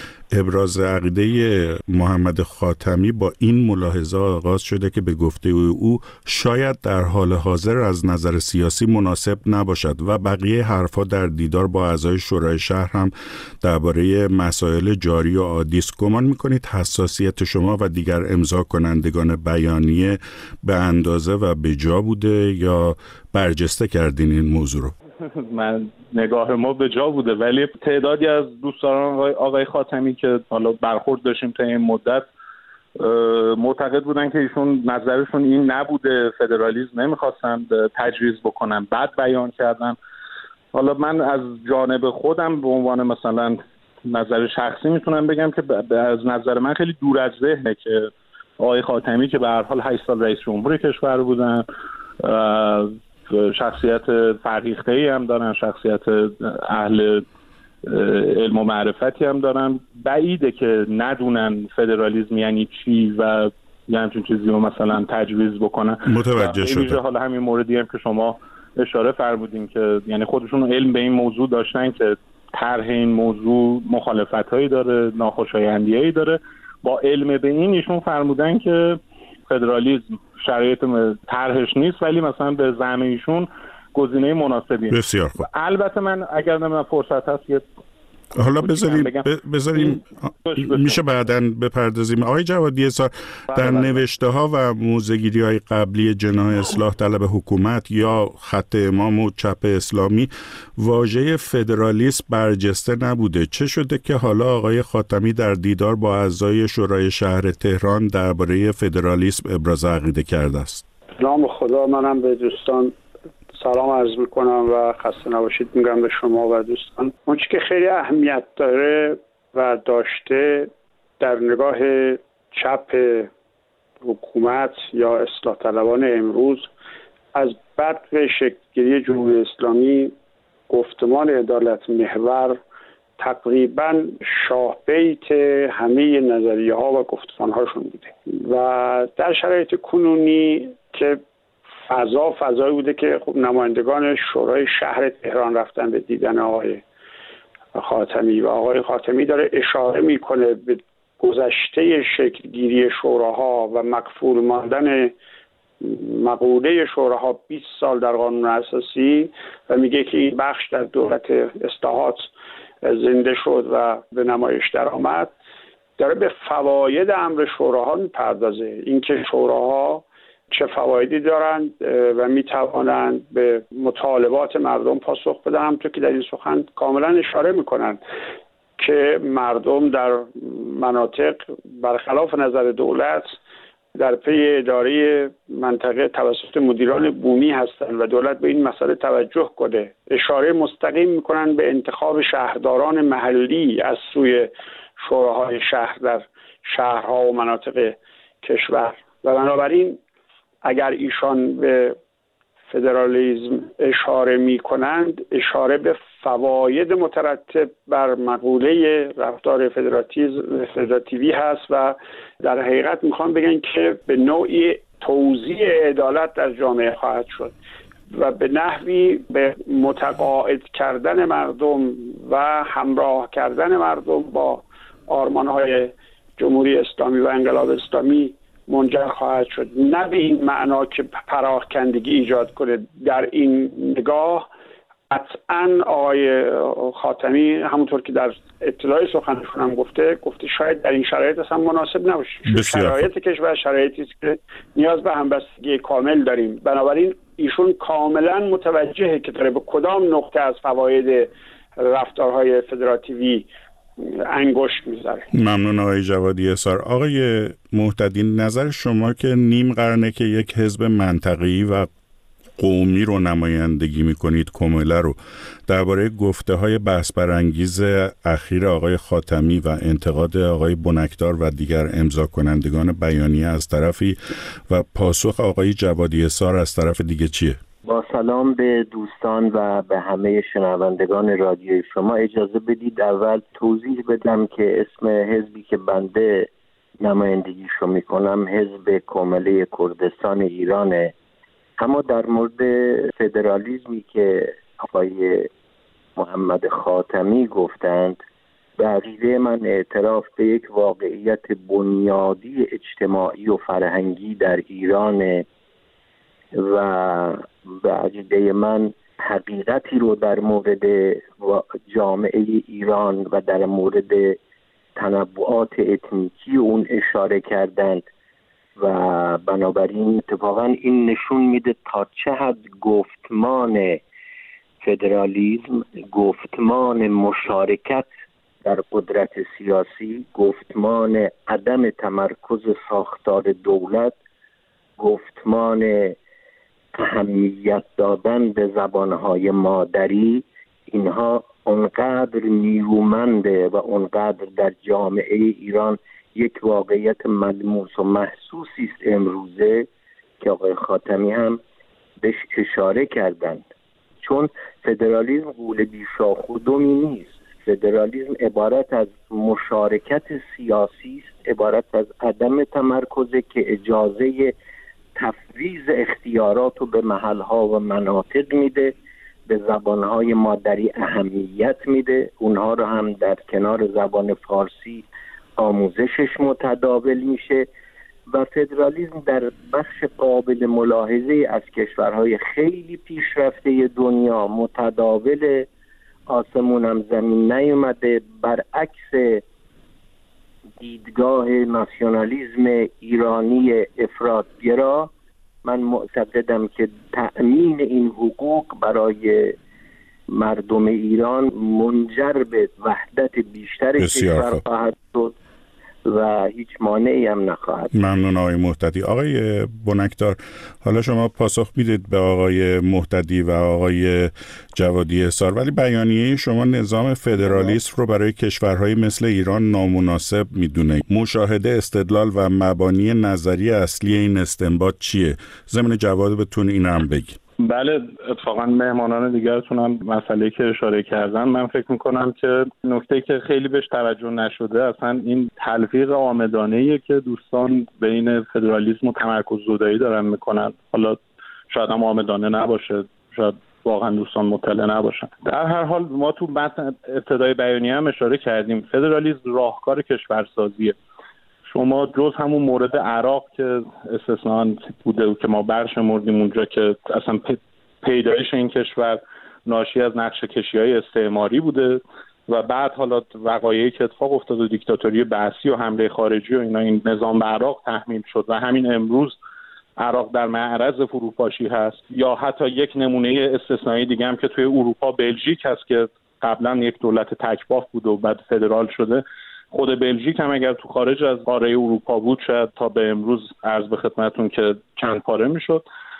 ابراز عقیده محمد خاتمی با این ملاحظه آغاز شده که به گفته او شاید در حال حاضر از نظر سیاسی مناسب نباشد و بقیه حرفا در دیدار با اعضای شورای شهر هم درباره مسائل جاری و عادی است. گمان می‌کنید حساسیت شما و دیگر امضا کنندگان بیانیه به اندازه و به جا بوده یا برجسته کردین این موضوع رو؟ من نگاه ما به جا بوده، ولی تعدادی از دوستان آقای خاتمی که حالا برخورد داشتیم تا این مدت معتقد بودن که ایشون نظرشون این نبوده، فدرالیسم نمیخواستن تجویز بکنن، بعد بیان کردن. حالا من از جانب خودم به عنوان مثلا نظر شخصی میتونم بگم که از نظر من خیلی دور از ذهنه که آقای خاتمی که به هر حال هشت سال رئیس جمهور کشور بودن، شخصیت فرهیخته‌ای هم دارن، شخصیت اهل علم و معرفتی هم دارن، بعیده که ندونن فدرالیسم یعنی چی و یه همچین چیزی رو مثلا تجویز بکنن. متوجه شده. حالا همین موردی هم که شما اشاره فرمودین که یعنی خودشون علم به این موضوع داشتن که طرح این موضوع مخالفت‌هایی داره، ناخوشایندی‌هایی داره، با علم به این ایشون فرمودن که فدرالیسم شرایط طرحش نیست ولی مثلا به زعم ایشون گزینه مناسبیه. بسیار خوب. البته من اگر نمیدونم فرصت هست یه حالا بذاریم بذاریم میشه بعداً بپردازیم. آقای جوادی حصار، در نوشته ها و موضع‌گیری های قبلی جناح اصلاح طلب حکومت یا خط امام و چپ اسلامی واژه فدرالیسم برجسته نبوده. چه شده که حالا آقای خاتمی در دیدار با اعضای شورای شهر تهران درباره فدرالیسم ابراز عقیده کرده است؟ نام خدا، منم به دوستان سلام عرض میکنم و خسته نباشید میگم به شما و دوستان. اون چیزی که خیلی اهمیت داره و داشته در نگاه چپ حکومت یا اصلاح طلبان امروز از بعد شکل‌گیری جمهوری اسلامی گفتمان عدالت محور تقریبا شاه بیت همه نظریه ها و گفتمان هاشون بوده و در شرایط کنونی که فضا فضایی بوده که خب نمایندگان شورای شهر تهران رفتن به دیدن آقای خاتمی و آقای خاتمی داره اشاره میکنه به گذشته شکلگیری شوراها و مقفول ماندن مقوله شوراها بیست سال در قانون اساسی و میگه که این بخش در دولت اصلاحات زنده شد و به نمایش در آمد. داره به فواید امر شوراها میپردازه، اینکه شوراها چه فوایدی دارند و میتوانند به مطالبات مردم پاسخ بدن. همونطور که در این سخن کاملا اشاره میکنند که مردم در مناطق برخلاف نظر دولت در پی اداره منطقه توسط مدیران بومی هستند و دولت به این مسئله توجه کنه. اشاره مستقیم میکنن به انتخاب شهرداران محلی از سوی شوراهای شهر در شهرها و مناطق کشور و بنابراین اگر ایشان به فدرالیسم اشاره می کنند اشاره به فواید مترتب بر مقوله رفتار فدراتیوی هست و در حقیقت میخوام بگن که به نوعی توزیع عدالت در جامعه خواهد شد و به نحوی به متقاعد کردن مردم و همراه کردن مردم با آرمانهای جمهوری اسلامی و انقلاب اسلامی منجر خواهد شد. نه به این معنا که پراکندگی ایجاد کنه. در این نگاه قطعاً آقای خاتمی همونطور که در اطلاع سخنشون هم گفته گفته شاید در این شرایط اصلا مناسب نباشه. شرایط کشور شرایطی است که نیاز به همبستگی کامل داریم. بنابراین ایشون کاملا متوجهه که داره به کدام نقطه از فواید رفتارهای فدراتیوی انگشت میذاره. ممنون آقای جوادی احصار. آقای مهتدی، نظر شما که نیم قرنه که یک حزب منطقه‌ای و قومی رو نمایندگی میکنید، کمله رو، درباره گفته های بحث برانگیز اخیر آقای خاتمی و انتقاد آقای بنکدار و دیگر امضا کنندگان بیانیه از طرفی و پاسخ آقای جوادی احصار از طرف دیگه چیه؟ با سلام به دوستان و به همه شنوندگان رادیوی شما، اجازه بدید اول توضیح بدم که اسم حزبی که بنده نمایندگیشو میکنم حزب کمله کردستان ایرانه. اما در مورد فدرالیسمی که آقای محمد خاتمی گفتند، به عقیده من اعتراف به یک واقعیت بنیادی اجتماعی و فرهنگی در ایران و به عقیده من حقیقتی رو در مورد جامعه ایران و در مورد تنوعات اتنیکی اون اشاره کردند و بنابراین اتفاقا این نشون میده تا چه حد گفتمان فدرالیسم، گفتمان مشارکت در قدرت سیاسی، گفتمان عدم تمرکز ساختار دولت، گفتمان اهمیت دادن به زبانهای مادری، اینها اونقدر نیرومنده و اونقدر در جامعه ایران یک واقعیت ملموس و محسوسی است امروزه که آقای خاتمی هم بهش اشاره کردند. چون فدرالیسم غول بیشاخ و دمی نیست. فدرالیسم عبارت از مشارکت سیاسی است، عبارت از عدم تمرکزه که اجازه تفویض اختیارات رو به محلها و مناطق میده، به زبانهای مادری اهمیت میده، اونها رو هم در کنار زبان فارسی آموزشش متداول میشه و فدرالیسم در بخش قابل ملاحظه از کشورهای خیلی پیشرفته دنیا متداول، آسمون هم زمین نیومده. برعکس دیدگاه ناسیونالیسم ایرانی افراطگرا، من معتقدم که تأمین این حقوق برای مردم ایران منجر به وحدت بیشتر کشور خواهد شد و هیچ مانعی هم نخواهد. ممنون آقای مهتدی. آقای بنکدار، حالا شما پاسخ میدید به آقای مهتدی و آقای جوادی احصار، ولی بیانیه شما نظام فدرالیسم رو برای کشورهای مثل ایران نامناسب میدونه. مشاهده، استدلال و مبانی نظری اصلی این استنباط چیه؟ ضمن جواب بتون این هم بگید. بله، اتفاقا مهمانان دیگرتون هم مسئله که اشاره کردن، من فکر میکنم که نکته که خیلی بهش توجه نشده اصلا این تلفیق عامدانه‌ایه که دوستان بین فدرالیسم و تمرکز زدایی دارن میکنن. حالا شاید هم عامدانه نباشه، شاید واقعا دوستان مطلع نباشن. در هر حال ما تو متن ابتدای بیانیه هم اشاره کردیم فدرالیسم راهکار کشورسازیه. شما جز همون مورد عراق که استثناء بوده و که ما برشمردیم اونجا که اصلا پیدایش این کشور ناشی از نقشه کشی‌های استعماری بوده و بعد حالا وقایعی که اتفاق افتاد و دیکتاتوری بعثی و حمله خارجی و اینا، این نظام به عراق تحمیل شد و همین امروز عراق در معرض فروپاشی هست. یا حتی یک نمونه استثنایی دیگه هم که توی اروپا بلژیک هست که قبلا یک دولت تکباف بود و بعد فدرال شده. خود بلژیک هم اگر تو خارج از قاره اروپا بود شاید تا به امروز عرض به خدمتون که چند پاره میشد.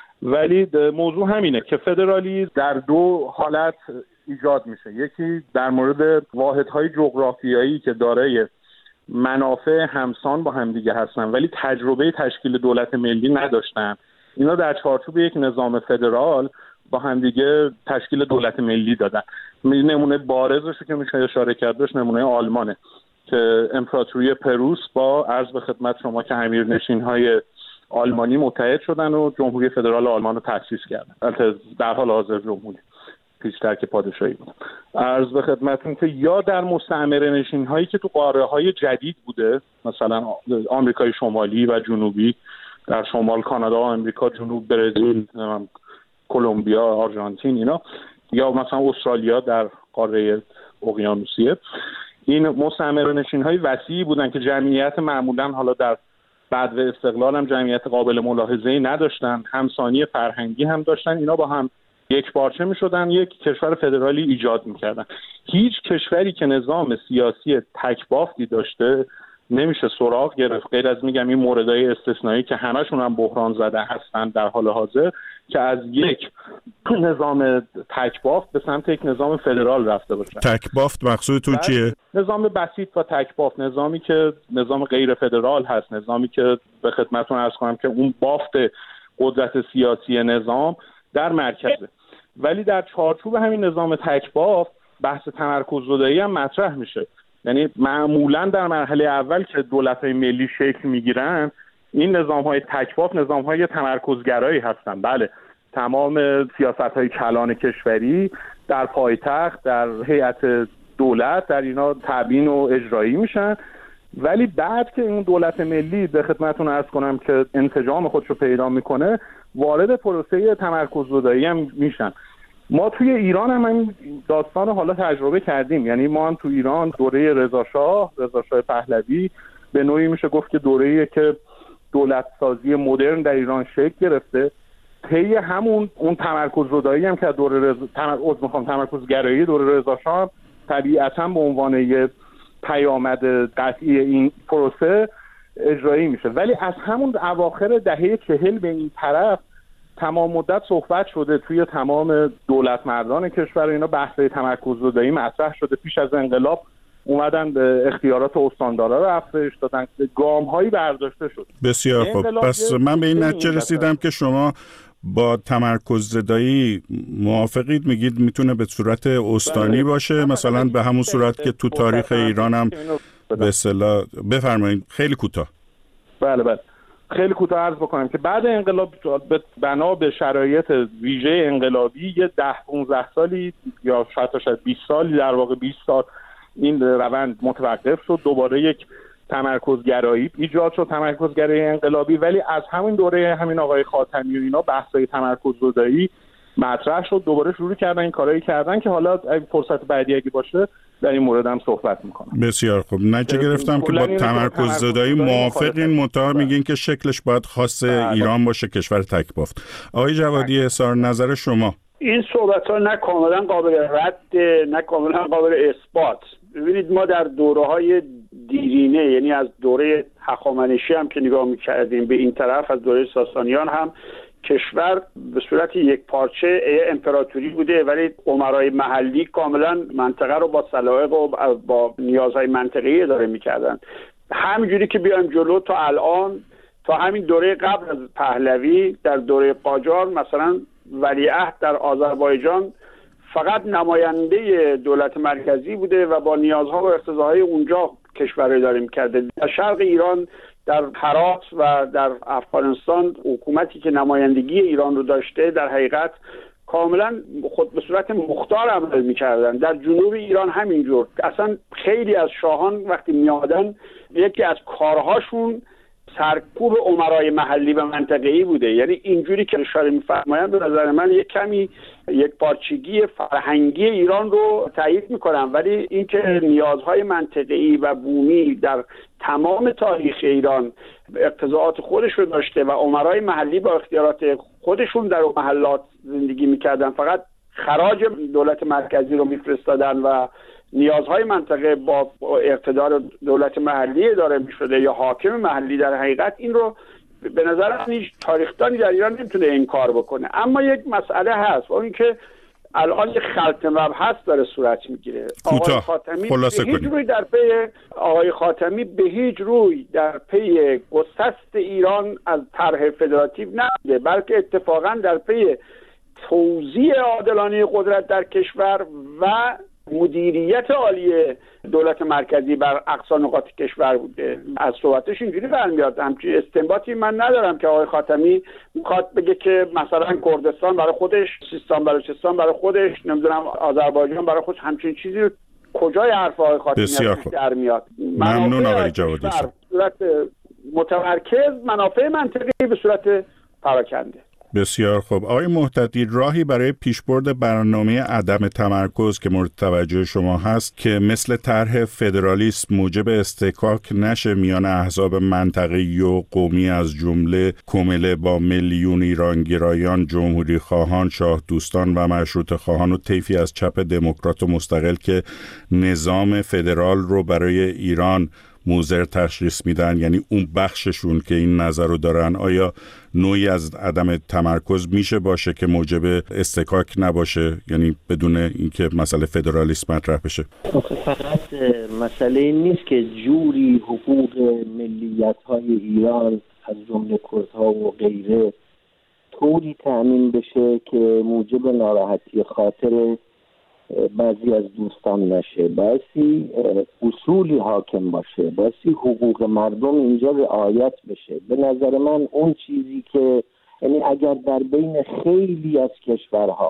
ولی موضوع همینه که فدرالیسم در دو حالت ایجاد میشه. یکی در مورد واحدهای جغرافیایی که دارای منافع همسان با هم دیگه هستن ولی تجربه تشکیل دولت ملی نداشتن، اینا در چارچوب یک نظام فدرال با هم دیگه تشکیل دولت ملی دادن. نمونه بارزش که میشه اشاره کردش نمونه آلمانه که امپراتوری پروس با عرض به خدمت شما که امیرنشین‌های آلمانی متحد شدن و جمهوری فدرال آلمان رو تأسیس کردن. البته در حال حاضر جمهوری پیشتر که پادشاهی بود. عرض به خدمتتون که یا در مستعمره‌نشین‌هایی که تو قاره‌های جدید بوده، مثلا آمریکای شمالی و جنوبی، در شمال کانادا و آمریکا، جنوب برزیل، کلمبیا، آرژانتین اینا، یا مثلا استرالیا در قاره اقیانوسیه. این مستعمره‌نشین‌های وسیعی بودن که جمعیت معمولاً حالا در بعد استقلال هم جمعیت قابل ملاحظه‌ای نداشتن، همسانی فرهنگی هم داشتن. اینا با هم یک پارچه می‌شدن، یک کشور فدرالی ایجاد می‌کردن. هیچ کشوری که نظام سیاسی تکبافتی داشته نمیشه سراغ گرفت، غیر از میگم این موردهای استثنایی که همشون هم بحران زده هستن در حال حاضر، که از یک نظام تکبافت به سمت یک نظام فدرال رفته باشن. تکبافت مقصود تو چیه؟ نظام بسیط و تکبافت، نظامی که نظام غیر فدرال هست، نظامی که به خدمتتون عرض کنم که اون بافت قدرت سیاسی نظام در مرکزه. ولی در چارچوب همین نظام تکبافت بحث تمرکز زدایی هم مطرح میشه. یعنی معمولا در مرحله اول که دولت‌های ملی شکل میگیرن، این نظام‌های تکبافت نظام‌های تمرکزگرایی هستن. بله، تمام سیاست‌های کلان کشوری در پایتخت، در هیئت دولت، در اینا تبیین و اجرایی میشن. ولی بعد که این دولت ملی به خدمتتون عرض کنم که انسجام خودشو پیدا میکنه، وارد پروسه تمرکز زدایی هم میشن. ما توی ایران هم این داستان حالا تجربه کردیم. یعنی ما هم تو ایران دوره رضا شاه، رضا شاه پهلوی، به نوعی میشه گفت که دوره‌ایه که دولت سازی مدرن در ایران شکل گرفته. طی همون اون تمرکز زدایی هم که دوره رضا تمرکز میخوام تمرکز گرایی دوره رضا شاه طبیعتاً به عنوان یه پیامد قطعی این پروسه اجرایی میشه. ولی از همون اواخر دهه چهل به این طرف تمام مدت صحبت شده توی تمام دولت مردان کشور اینا بحث تمرکز زدایی مطرح شده. پیش از انقلاب اومدن به اختیارات استاندارا رو افزایش دادن، گام‌هایی برداشته شد. بسیار خوب. پس من به این نتیجه رسیدم که شما با تمرکز زدایی موافقید؟ میگید میتونه به صورت استانی باشه، مثلا به همون صورت که تو تاریخ ایران هم به اصطلاح. بفرمایید خیلی کوتاه. بله بله خیلی کوتاه عرض بکنم که بعد انقلاب بنا به شرایط ویژه انقلابی یه ده پانزده سالی یا شاید شاید بیست سالی، در واقع بیست سال این روند متوقف شد. دوباره یک تمرکزگرایی ایجاد شد، تمرکزگرایی انقلابی. ولی از همین دوره همین آقای خاتمی و اینا بحث‌های تمرکز زدایی مطرح شد، دوباره شروع کردن این کارایی کردن که حالا فرصت بعدی اگه باشه در این مورد هم صحبت میکنم. بسیار خوب. نتیجه گرفتم که با تمرکز زدایی موافقین، منتها میگین که شکلش باید خاص ایران باشه، کشور تکبافت. آقای جوادی، اظهار نظر شما. این صحبت‌ها نه کاملا قابل رد نه کاملا قابل اثبات. ببینید ما در دوره‌های دیرینه، یعنی از دوره هخامنشی هم که نگاه می‌کردیم به این طرف، از دوره ساسانیان هم، کشور به صورت یک پارچه امپراتوری بوده ولی امرای محلی کاملا منطقه رو با سلایق و با نیازهای منطقه‌ای اداره می‌کردن. همینجوری که بیایم جلو تا الان، تا همین دوره قبل از پهلوی، در دوره قاجار مثلا ولیعهد در آذربایجان فقط نماینده دولت مرکزی بوده و با نیازها و اقتضاهای اونجا کشور اداره می‌کرده. در شرق ایران، در هرات و در افغانستان حکومتی که نمایندگی ایران رو داشته در حقیقت کاملا خود به صورت مختار عمل می‌کردن. در جنوب ایران همینجور. اصلا خیلی از شاهان وقتی میادن یکی از کارهاشون سرکوب امرای محلی و منطقه‌ای بوده. یعنی اینجوری که اشاره می‌فرمایند به نظر من یک کمی یک پارچگی فرهنگی ایران رو تایید می‌کنم، ولی اینکه نیازهای منطقه‌ای و بومی در تمام تاریخ ایران اقتضاعات خودش رو داشته و امرای محلی با اختیارات خودشون در محلات زندگی می‌کردن، فقط خراج دولت مرکزی رو می‌فرستادن و نیازهای منطقه با اقتدار دولت محلی اداره می‌شده یا حاکم محلی. در حقیقت این رو به نظر من هیچ تاریخدانی در ایران نمیتونه انکار بکنه. اما یک مسئله هست و اون که الان یک خلط مبحث داره صورت میگیره. آقای خاتمی به هیچ روی در پی آقای خاتمی به هیچ روی در پی گسست ایران از طرح فدراتیو نبوده، بلکه اتفاقا در پی توزیع عادلانه قدرت در کشور و مدیریت عالی دولت مرکزی بر اقصا نقاط کشور بوده. از صحبتش اینجوری برمیاد. همچین استنباطی من ندارم که آقای خاتمی میخواد بگه که مثلا کردستان برای خودش، سیستان بلوچستان برای خودش، نمیدونم آذربایجان برای خودش، همچین چیزی رو کجای حرف آقای خاتمی در میاد؟ ممنون آقای جوادی صاحب. صورت متمرکز، منافع منطقی به صورت پراکنده. بسیار خوب. آقای مهتدی، راهی برای پیشبرد برنامه عدم تمرکز که مورد توجه شما هست که مثل طرح فدرالیسم موجب استحکاک نشه میان احزاب منطقه‌ای و قومی از جمله کمله با میلیون ایرانگرایان، جمهوری خواهان، شاه دوستان و مشروطه خواهان و طیفی از چپ دموکرات و مستقل که نظام فدرال رو برای ایران موزر تشخیص میدن، یعنی اون بخششون که این نظر رو دارن، آیا نوعی از عدم تمرکز میشه باشه که موجب استحکاک نباشه، یعنی بدون اینکه مسئله فدرالیسم مطرح بشه؟ فقط مسئله این نیست که جوری حقوق ملیت‌های ایران از جمله کردها و غیره طوری تأمین بشه که موجب ناراحتی خاطر بعضی از دوستان نشه، بایستی اصولی حاکم باشه، بایستی حقوق مردم اینجا رعایت بشه. به نظر من اون چیزی که یعنی اگر در بین خیلی از کشورها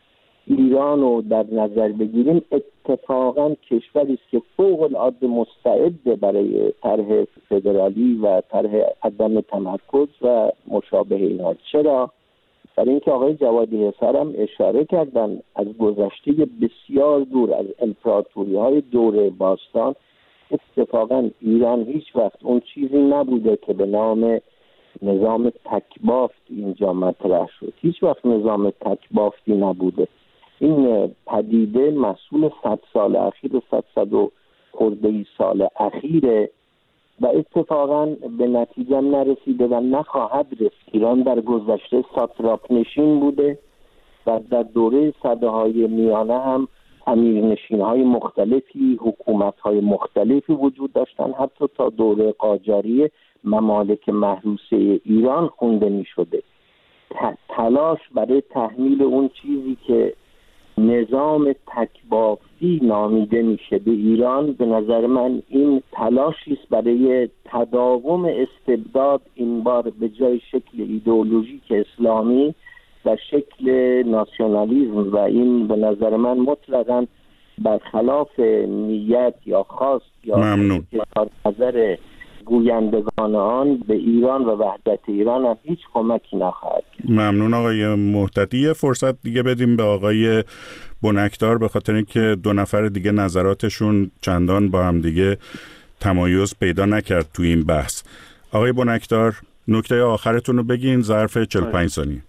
ایران رو در نظر بگیریم، اتفاقا کشوری است که فوق العاده مستعد برای طرح فدرالی و طرح عدم تمرکز و مشابه اینا. چرا؟ برای اینکه آقای جوادی حسار هم اشاره کردن از گذشته بسیار دور از امپراتوری های دوره باستان، اتفاقا ایران هیچ وقت اون چیزی نبوده که به نام نظام تکبافت اینجا مطرح شد. هیچ وقت نظام تکبافتی نبوده. این پدیده محصول صد سال اخیر و صد صد و خورده ای سال اخیره و اتفاقا به نتیجه نرسیده و نخواهد رسید. ایران در گذشته ساتراپ نشین بوده و در دوره سده های میانه هم امیرنشین های مختلفی، حکومت های مختلفی وجود داشتن. حتی تا دوره قاجاری ممالک محروسه ایران خونده می شده. تلاش برای تحمیل اون چیزی که نظام تکبافتی نامیده میشه به ایران، به نظر من این تلاشی است برای تداوم استبداد، این بار به جای شکل ایدئولوژیک اسلامی و شکل ناسیونالیسم، و این به نظر من مطلقاً برخلاف نیت یا خواست یا نظر گویندگان آن به ایران و وحدت ایران هم هیچ کمکی نخواهد کرد. ممنون آقای مهتدی. فرصت دیگه بدیم به آقای بنکدار، به خاطر اینکه دو نفر دیگه نظراتشون چندان با هم دیگه تمایز پیدا نکرد تو این بحث. آقای بنکدار، نکته آخرتون رو بگین ظرف چهل و پنج ثانیه.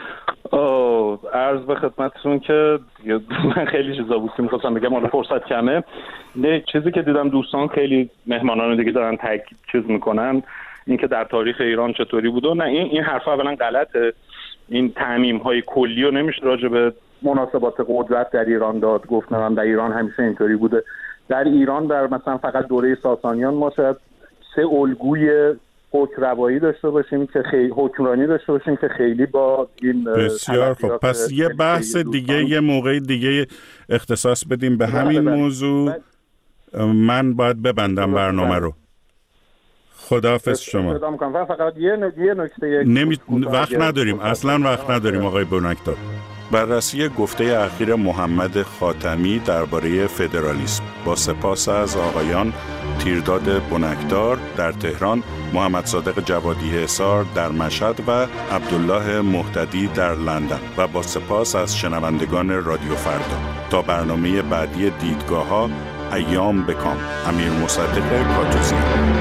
عرض به خدمتتون که من خیلی چیزا بود که می‌خواستم بگم، حالا فرصت کمه. نه چیزی که دیدم دوستان خیلی مهمانان دیگه دارن تاکید چیز میکنن، این که در تاریخ ایران چطوری بوده. نه این این حرفا اولا غلطه. این تعمیم‌های کلی رو نمیشه راجع به مناسبات قدرت در ایران داد. گفتم در ایران همیشه اینطوری بوده. در ایران در مثلا فقط دوره ساسانیان ما شاید سه الگوی حکم روایی داشته باشیم که خیلی حکمرانی داشته باشیم که خیلی با این بسیار خب. پس یه بحث دیگه یه موقع دیگه اختصاص بدیم به همین بله موضوع. بله. من باید ببندم برنامه رو. خداحافظ شما. فقط یه یه نکته نمی... وقت نداریم، اصلا وقت نداریم آقای بنکدار. بررسی گفته اخیر محمد خاتمی درباره فدرالیسم. با سپاس از آقایان تیرداد بنکدار در تهران، محمد صادق جوادی حصار در مشهد و عبدالله مهتدی در لندن و با سپاس از شنوندگان رادیو فردا. تا برنامه بعدی دیدگاه‌ها، ایام بکام. امیر مصدق کاتوزی.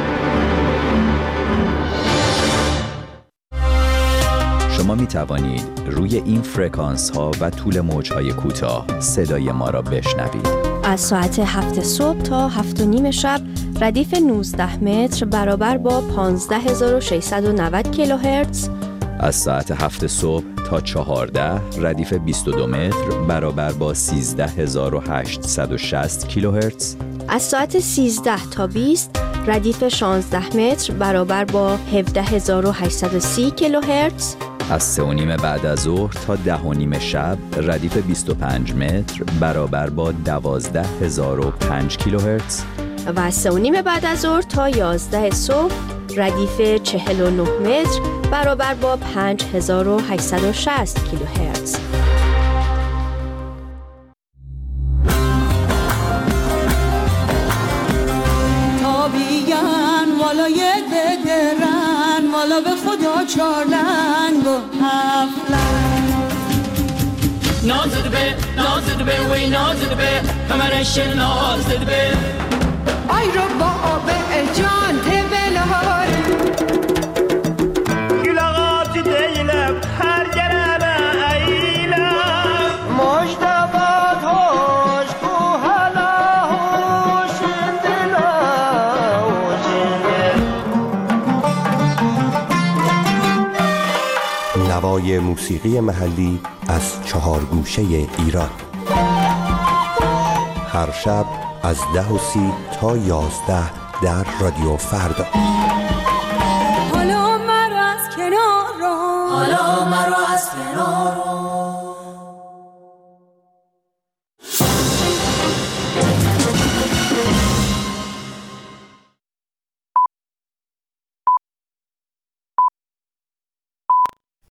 شما می توانید روی این فرکانس ها و طول موج های کوتاه صدای ما را بشنوید. از ساعت هفت صبح تا هفت و نیم شب ردیف نوزده متر برابر با پانزده هزار و ششصد و نود کیلوهرتز. از ساعت هفت صبح تا چهارده ردیف بیست و دو متر برابر با سیزده هزار و هشتصد و شصت کیلوهرتز. از ساعت سیزده تا بیست ردیف شانزده متر برابر با هفده هزار و هشتصد و سی کیلوهرتز. از سه و نیم بعد از ظهر تا ده و نیم شب ردیف بیست و پنج متر برابر با دوازده هزار و پنج کیلوهرتز. و از سه و نیم بعد از ظهر تا یازده صبح ردیف چهل و نه متر برابر با پنج هزار و هشتصد و شصت کیلوهرتز. تابیان والا یه دگرن والا به خدا چارلنگ و هفلنگ نازد به نازد به وی نازد به کمرش نازد به آی رو با آب جان تبلهار گلاغات دیلم هر گرم ایلم مجدبات هاش کو حالا هوش دلا نوای موسیقی محلی از چهار گوشه ایران. هر شب از ده و سی تا یازده در رادیو فردا. حالا مرا از کنار رو حالا مرا از کنار رو